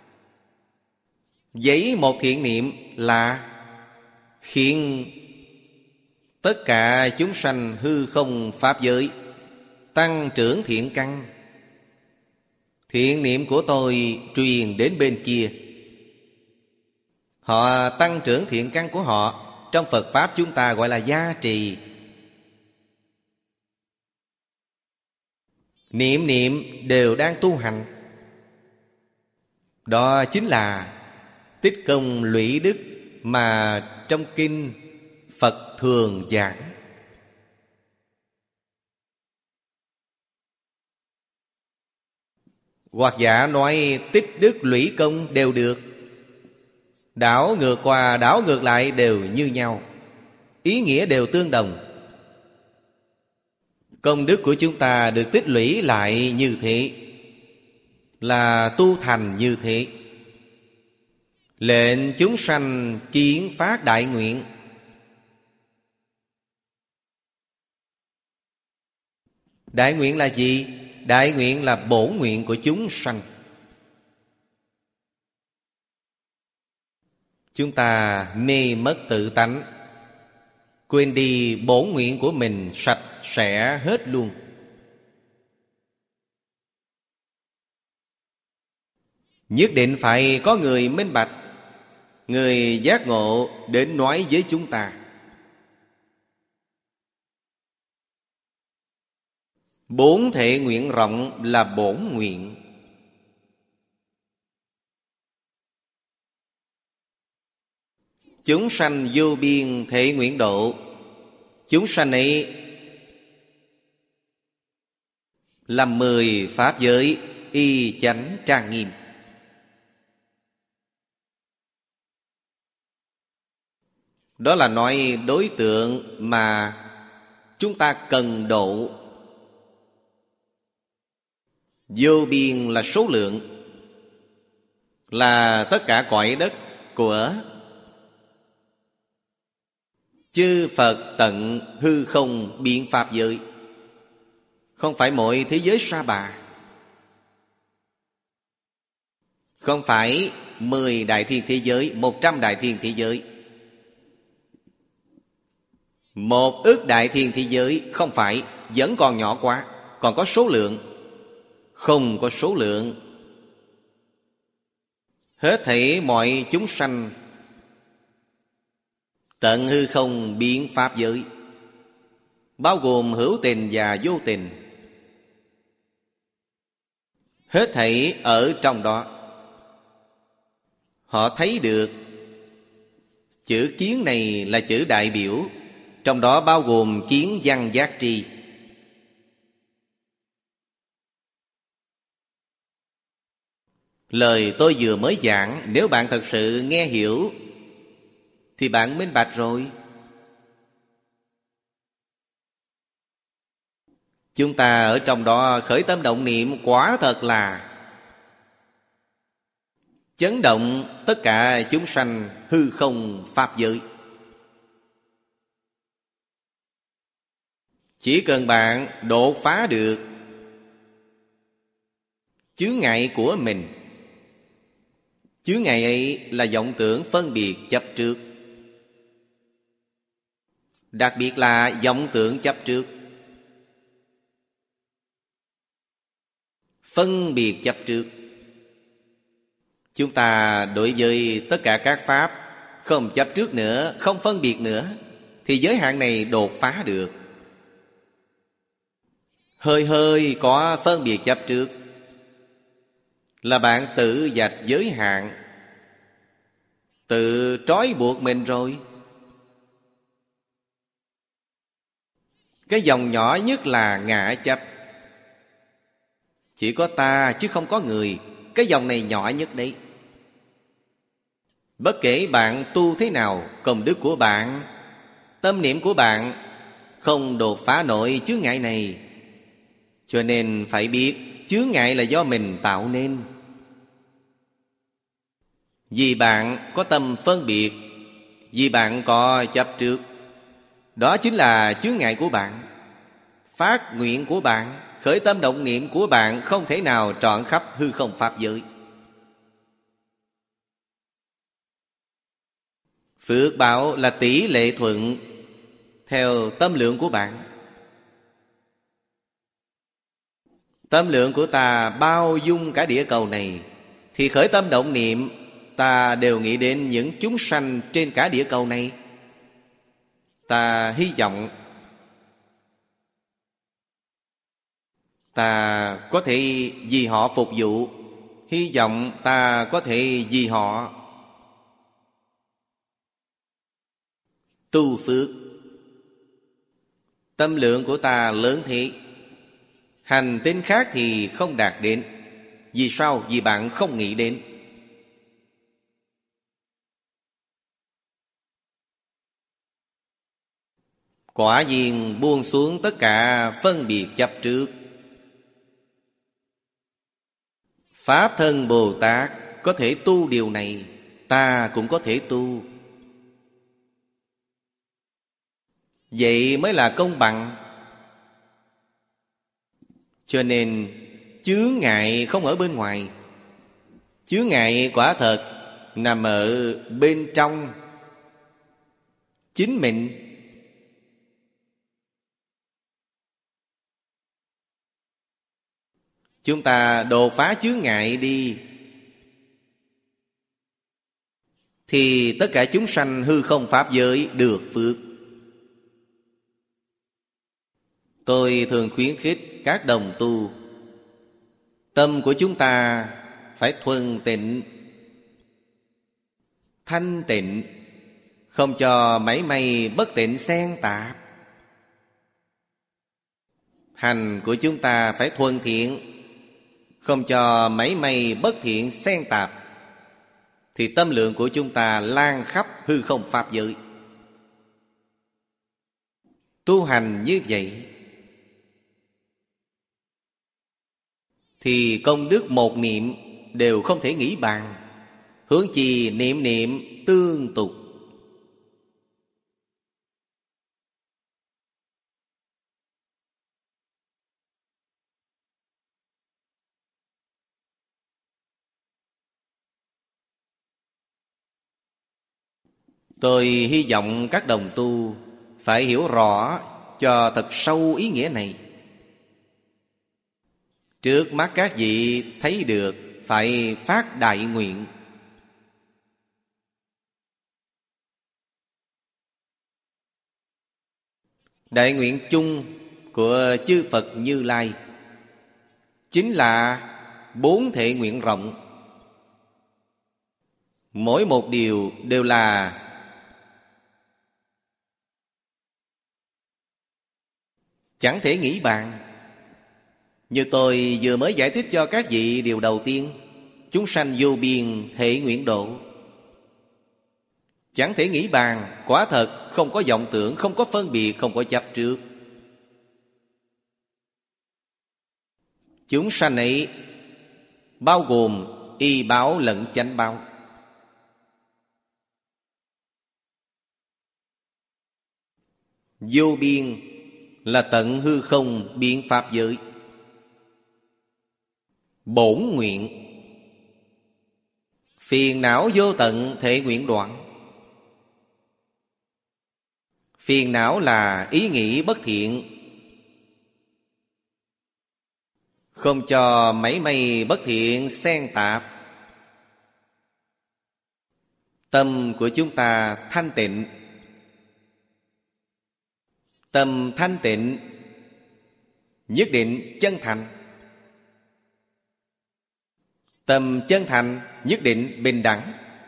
Giấy một thiện niệm là khiến tất cả chúng sanh hư không pháp giới tăng trưởng thiện căn. Thiện niệm của tôi truyền đến bên kia, họ tăng trưởng thiện căn của họ. Trong Phật Pháp chúng ta gọi là gia trì. Niệm niệm đều đang tu hành. Đó chính là tích công lũy đức mà trong kinh Phật thường giảng. Hoặc giả nói tích đức lũy công đều được. Đảo ngược qua đảo ngược lại đều như nhau, ý nghĩa đều tương đồng. Công đức của chúng ta được tích lũy lại như thế, là tu thành như thế. Lệnh chúng sanh kiến phát đại nguyện. Đại nguyện là gì? Đại nguyện là bổn nguyện của chúng sanh. Chúng ta mê mất tự tánh, quên đi bổn nguyện của mình sạch sẽ hết luôn. Nhất định phải có người minh bạch, người giác ngộ đến nói với chúng ta. Bốn thể nguyện rộng là bổn nguyện. Chúng sanh vô biên thể nguyện độ. Chúng sanh ấy là mười pháp giới y chánh trang nghiêm. Đó là nói đối tượng mà chúng ta cần độ. Vô biên là số lượng, là tất cả cõi đất của chư Phật tận hư không biện pháp giới. Không phải mỗi thế giới sa bà, không phải mười đại thiên thế giới, một trăm đại thiên thế giới. Một ức đại thiên thế giới không phải, vẫn còn nhỏ quá, còn có số lượng. Không có số lượng. Hết thảy mọi chúng sanh tận hư không biến pháp giới, bao gồm hữu tình và vô tình. Hết thảy ở trong đó. Họ thấy được. Chữ kiến này là chữ đại biểu, Trong đó bao gồm kiến văn giác tri. Lời tôi vừa mới giảng, nếu bạn thật sự nghe hiểu thì bạn minh bạch rồi. Chúng ta ở trong đó khởi tâm động niệm quả thật là chấn động tất cả chúng sanh hư không pháp giới. Chỉ cần bạn đột phá được chướng ngại của mình. Chướng ngại ấy là vọng tưởng phân biệt chấp trước. Đặc biệt là vọng tưởng chấp trước. Phân biệt chấp trước. Chúng ta đối với tất cả các pháp không chấp trước nữa, không phân biệt nữa, thì giới hạn này đột phá được. Hơi hơi có phân biệt chấp trước là bạn tự vạch giới hạn, tự trói buộc mình rồi. Cái dòng nhỏ nhất là ngã chấp. Chỉ có ta chứ không có người. Cái dòng này nhỏ nhất đấy. Bất kể bạn tu thế nào, công đức của bạn, tâm niệm của bạn không đột phá nổi chướng ngại này. Cho nên phải biết chướng ngại là do mình tạo nên. Vì bạn có tâm phân biệt, vì bạn có chấp trước. Đó chính là chướng ngại của bạn. Phát nguyện của bạn, khởi tâm động niệm của bạn không thể nào trọn khắp hư không pháp giới. Phước báo là tỷ lệ thuận theo tâm lượng của bạn. Tâm lượng của ta bao dung cả địa cầu này, thì khởi tâm động niệm ta đều nghĩ đến những chúng sanh trên cả địa cầu này. Ta hy vọng ta có thể vì họ phục vụ, hy vọng ta có thể vì họ tu phước. Tâm lượng của ta lớn thế. Hành tinh khác thì không đạt đến. Vì sao? Vì bạn không nghĩ đến. Quả nhiên buông xuống tất cả phân biệt chấp trước. Pháp thân Bồ Tát có thể tu điều này, ta cũng có thể tu. Vậy mới là công bằng. Cho nên chướng ngại không ở bên ngoài. Chướng ngại quả thật nằm ở bên trong chính mình. Chúng ta đột phá chướng ngại đi, thì tất cả chúng sanh hư không pháp giới được phước. Tôi thường khuyến khích các đồng tu, tâm của chúng ta phải thuần tịnh, thanh tịnh, không cho mảy may bất tịnh xen tạp. Hành của chúng ta phải thuần thiện, không cho mảy may bất thiện xen tạp, thì tâm lượng của chúng ta lan khắp hư không pháp giới. Tu hành như vậy thì công đức một niệm đều không thể nghĩ bàn. Hướng chi niệm niệm tương tục. Tôi hy vọng các đồng tu phải hiểu rõ cho thật sâu ý nghĩa này. Trước mắt các vị thấy được, phải phát đại nguyện. Đại nguyện chung của chư Phật Như Lai chính là bốn thệ nguyện rộng. Mỗi một điều đều là chẳng thể nghĩ bàn. Như tôi vừa mới giải thích cho các vị điều đầu tiên, chúng sanh vô biên hệ nguyện độ. Chẳng thể nghĩ bàn, quả thật không có vọng tưởng, không có phân biệt, không có chấp trước. Chúng sanh ấy bao gồm y báo lẫn chánh báo. Vô biên là tận hư không biến pháp giới. Bổn nguyện, phiền não vô tận thể nguyện đoạn. Phiền não là ý nghĩ bất thiện, không cho mảy may bất thiện xen tạp. Tâm của chúng ta thanh tịnh. Tâm thanh tịnh nhất định chân thành. Tâm chân thành nhất định bình đẳng,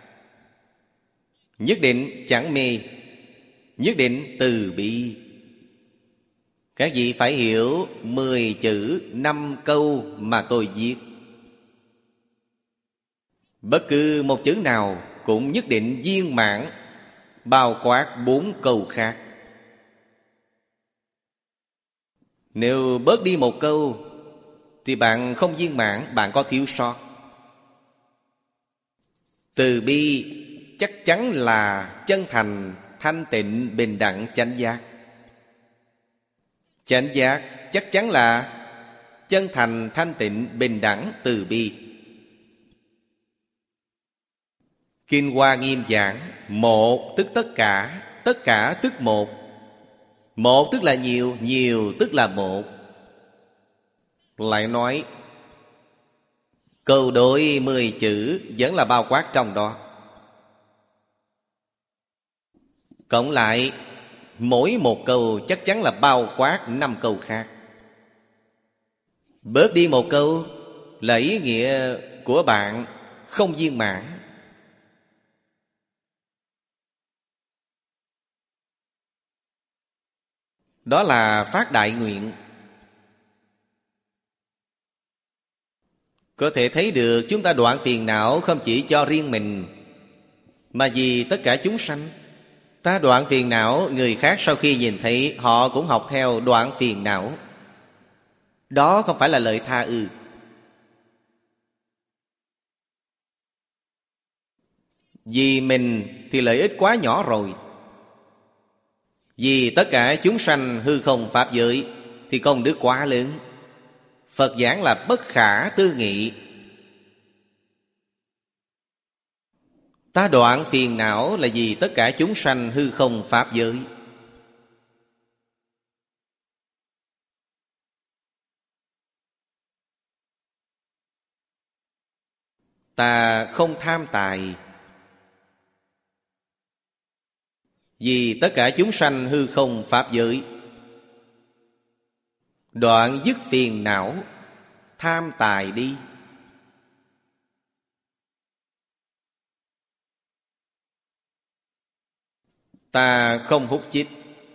nhất định chẳng mê, nhất định từ bi. Các vị phải hiểu mười chữ năm câu mà tôi viết. Bất cứ một chữ nào cũng nhất định viên mãn, bao quát bốn câu khác. Nếu bớt đi một câu thì bạn không viên mãn, bạn có thiếu sót. Từ bi chắc chắn là chân thành, thanh tịnh, bình đẳng, chánh giác. Chánh giác chắc chắn là chân thành, thanh tịnh, bình đẳng, từ bi. Kinh Hoa Nghiêm giảng, một tức tất cả, tất cả tức một. Một tức là nhiều, nhiều tức là một. Lại nói câu đối mười chữ vẫn là bao quát trong đó. Cộng lại mỗi một câu chắc chắn là bao quát năm câu khác. Bớt đi một câu là ý nghĩa của bạn không viên mãn. Đó là phát đại nguyện. Có thể thấy được chúng ta đoạn phiền não không chỉ cho riêng mình, mà vì tất cả chúng sanh. Ta đoạn phiền não, người khác sau khi nhìn thấy họ cũng học theo đoạn phiền não. Đó không phải là lời tha ư? Vì mình thì lợi ích quá nhỏ rồi. Vì tất cả chúng sanh hư không pháp giới thì công đức quá lớn. Phật giảng là bất khả tư nghị. Ta đoạn phiền não là vì tất cả chúng sanh hư không pháp giới. Ta không tham tài, vì tất cả chúng sanh hư không pháp giới. Đoạn dứt phiền não, tham tài đi. Ta không hút chích,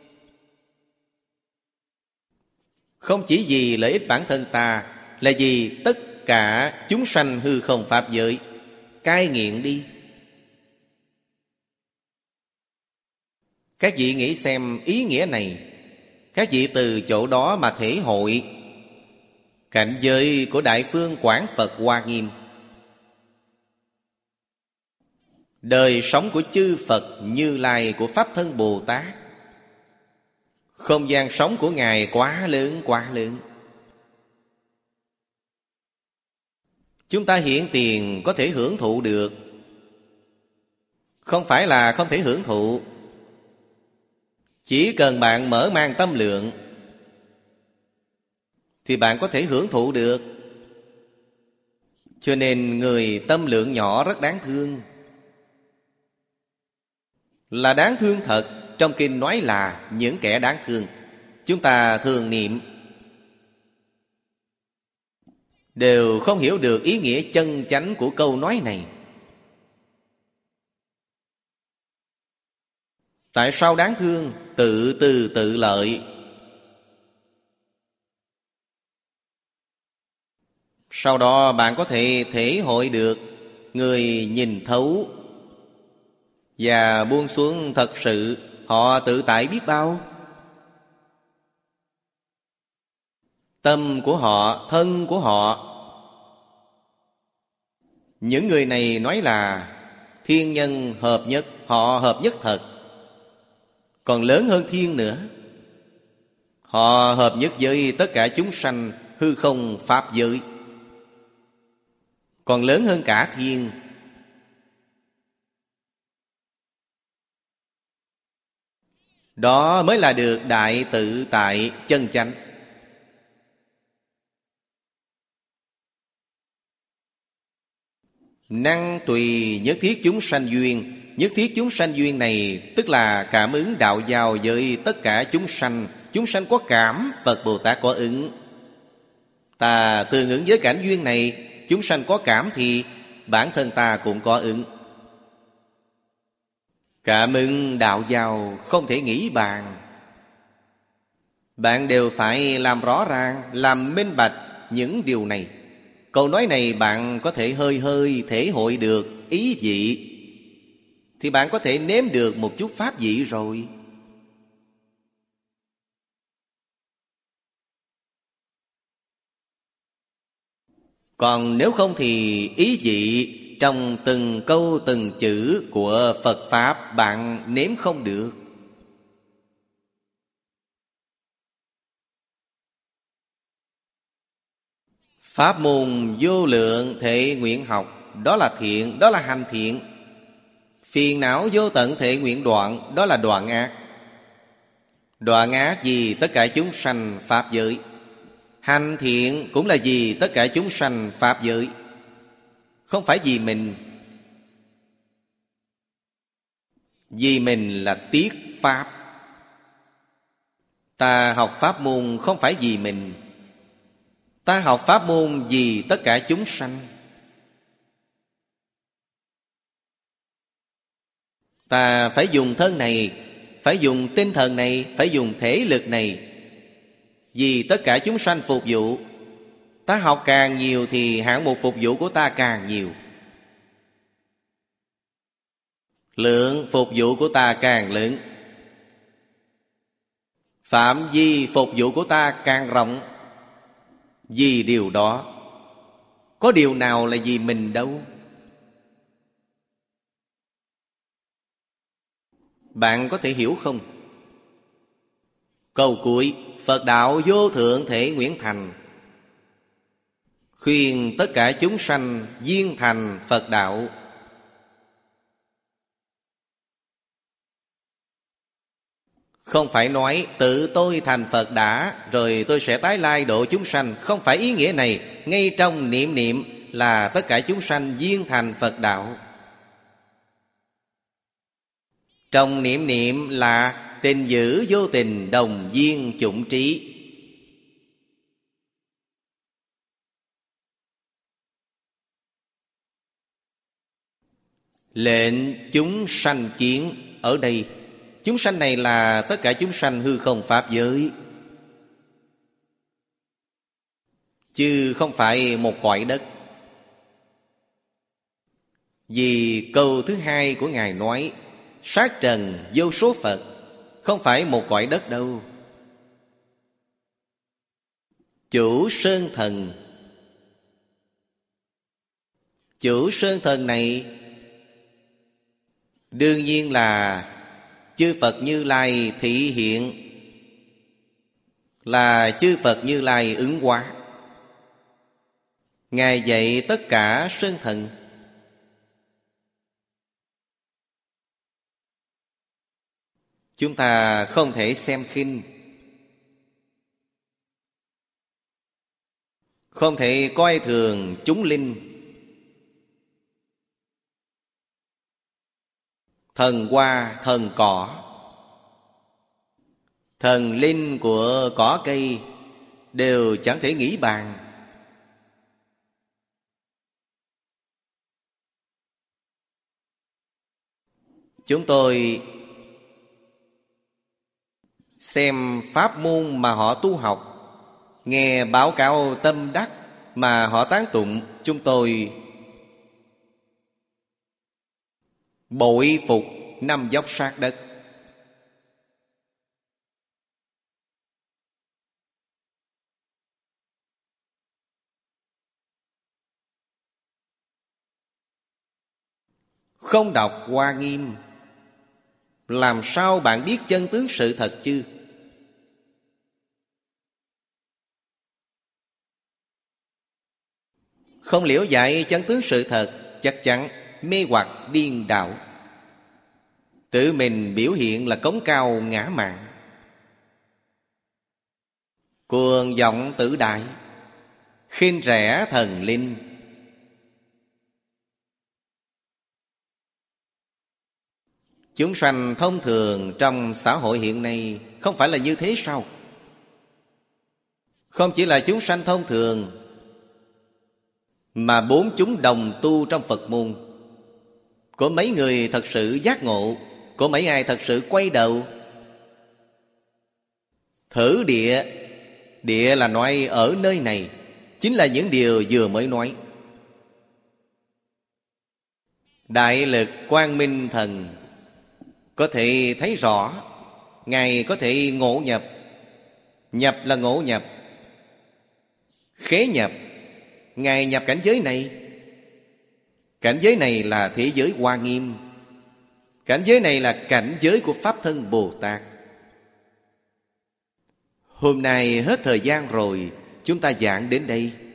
không chỉ vì lợi ích bản thân ta, là vì tất cả chúng sanh hư không pháp giới. Cai nghiện đi. Các vị nghĩ xem ý nghĩa này, các vị từ chỗ đó mà thể hội cảnh giới của Đại Phương Quảng Phật Hoa Nghiêm. Đời sống của chư Phật Như Lai, của Pháp Thân Bồ Tát. Không gian sống của Ngài quá lớn, quá lớn. Chúng ta hiện tiền có thể hưởng thụ được, không phải là không thể hưởng thụ. Chỉ cần bạn mở mang tâm lượng thì bạn có thể hưởng thụ được. Cho nên người tâm lượng nhỏ rất đáng thương. Là đáng thương thật. Trong kinh nói là những kẻ đáng thương. Chúng ta thường niệm đều không hiểu được ý nghĩa chân chánh của câu nói này. Tại sao đáng thương? Tự tư tự lợi. Sau đó bạn có thể thể hội được người nhìn thấu và buông xuống thật sự, họ tự tại biết bao. Tâm của họ, thân của họ. Những người này nói là thiên nhân hợp nhất, họ hợp nhất thật, còn lớn hơn thiên nữa. Họ hợp nhất với tất cả chúng sanh hư không pháp giới, còn lớn hơn cả thiên. Đó mới là được đại tự tại chân chánh. Năng tùy nhất thiết chúng sanh duyên. Nhất thiết chúng sanh duyên này tức là cảm ứng đạo giao với tất cả chúng sanh. Chúng sanh có cảm, Phật Bồ Tát có ứng. Ta tương ứng với cảnh duyên này, chúng sanh có cảm thì bản thân ta cũng có ứng. Cảm ứng đạo giao không thể nghĩ bàn. Bạn đều phải làm rõ ràng, làm minh bạch những điều này. Câu nói này bạn có thể hơi hơi thể hội được ý vị, thì bạn có thể nếm được một chút pháp vị rồi. Còn nếu không thì ý vị trong từng câu từng chữ của Phật Pháp bạn nếm không được. Pháp môn vô lượng thể nguyện học, đó là thiện, đó là hành thiện. Phiền não vô tận thể nguyện đoạn, đó là đoạn ác. Đoạn ác vì tất cả chúng sanh pháp giới. Hành thiện cũng là vì tất cả chúng sanh pháp giới, không phải vì mình. Vì mình là tiết pháp. Ta học pháp môn không phải vì mình. Ta học pháp môn vì tất cả chúng sanh. Ta phải dùng thân này, phải dùng tinh thần này, phải dùng thể lực này vì tất cả chúng sanh phục vụ. Ta học càng nhiều thì hạng mục phục vụ của ta càng nhiều, lượng phục vụ của ta càng lớn, phạm vi phục vụ của ta càng rộng. Vì điều đó, có điều nào là vì mình đâu. Bạn có thể hiểu không? Câu cuối: Phật đạo vô thượng thể nguyện thành, khuyên tất cả chúng sanh duyên thành Phật đạo. Không phải nói tự tôi thành Phật đã, rồi tôi sẽ tái lai độ chúng sanh. Không phải ý nghĩa này. Ngay trong niệm niệm là tất cả chúng sanh duyên thành Phật đạo. Trong niệm niệm là tình dữ vô tình đồng duyên chủng trí. Lệnh chúng sanh kiến. Ở đây chúng sanh này là tất cả chúng sanh hư không pháp giới, chứ không phải một cõi đất. Vì câu thứ hai của Ngài nói sát trần vô số Phật, không phải một cõi đất đâu. Chủ sơn thần. Chủ sơn thần này đương nhiên là chư Phật Như Lai thị hiện, là chư Phật Như Lai ứng hóa. Ngài dạy tất cả sơn thần. Chúng ta không thể xem khinh, không thể coi thường chúng linh. Thần hoa, thần cỏ, thần linh của cỏ cây đều chẳng thể nghĩ bàn. Chúng tôi xem pháp môn mà họ tu học, nghe báo cáo tâm đắc mà họ tán tụng, chúng tôi bội phục năm dốc sát đất. Không đọc Hoa Nghiêm, làm sao bạn biết chân tướng sự thật chứ? Không liễu giải chân tướng sự thật, chắc chắn mê hoặc điên đảo, tự mình biểu hiện là cống cao ngã mạn, cuồng vọng tự đại, khinh rẻ thần linh. Chúng sanh thông thường trong xã hội hiện nay không phải là như thế sao? Không chỉ là chúng sanh thông thường, mà bốn chúng đồng tu trong Phật môn, có mấy người thật sự giác ngộ, có mấy ai thật sự quay đầu. Thử địa, địa là nói ở nơi này, chính là những điều vừa mới nói. Đại lực quang minh thần có thể thấy rõ, Ngài có thể ngộ nhập. Nhập là ngộ nhập, khế nhập. Ngài nhập cảnh giới này. Cảnh giới này là thế giới Hoa Nghiêm. Cảnh giới này là cảnh giới của Pháp Thân Bồ Tát. Hôm nay hết thời gian rồi, chúng ta giảng đến đây.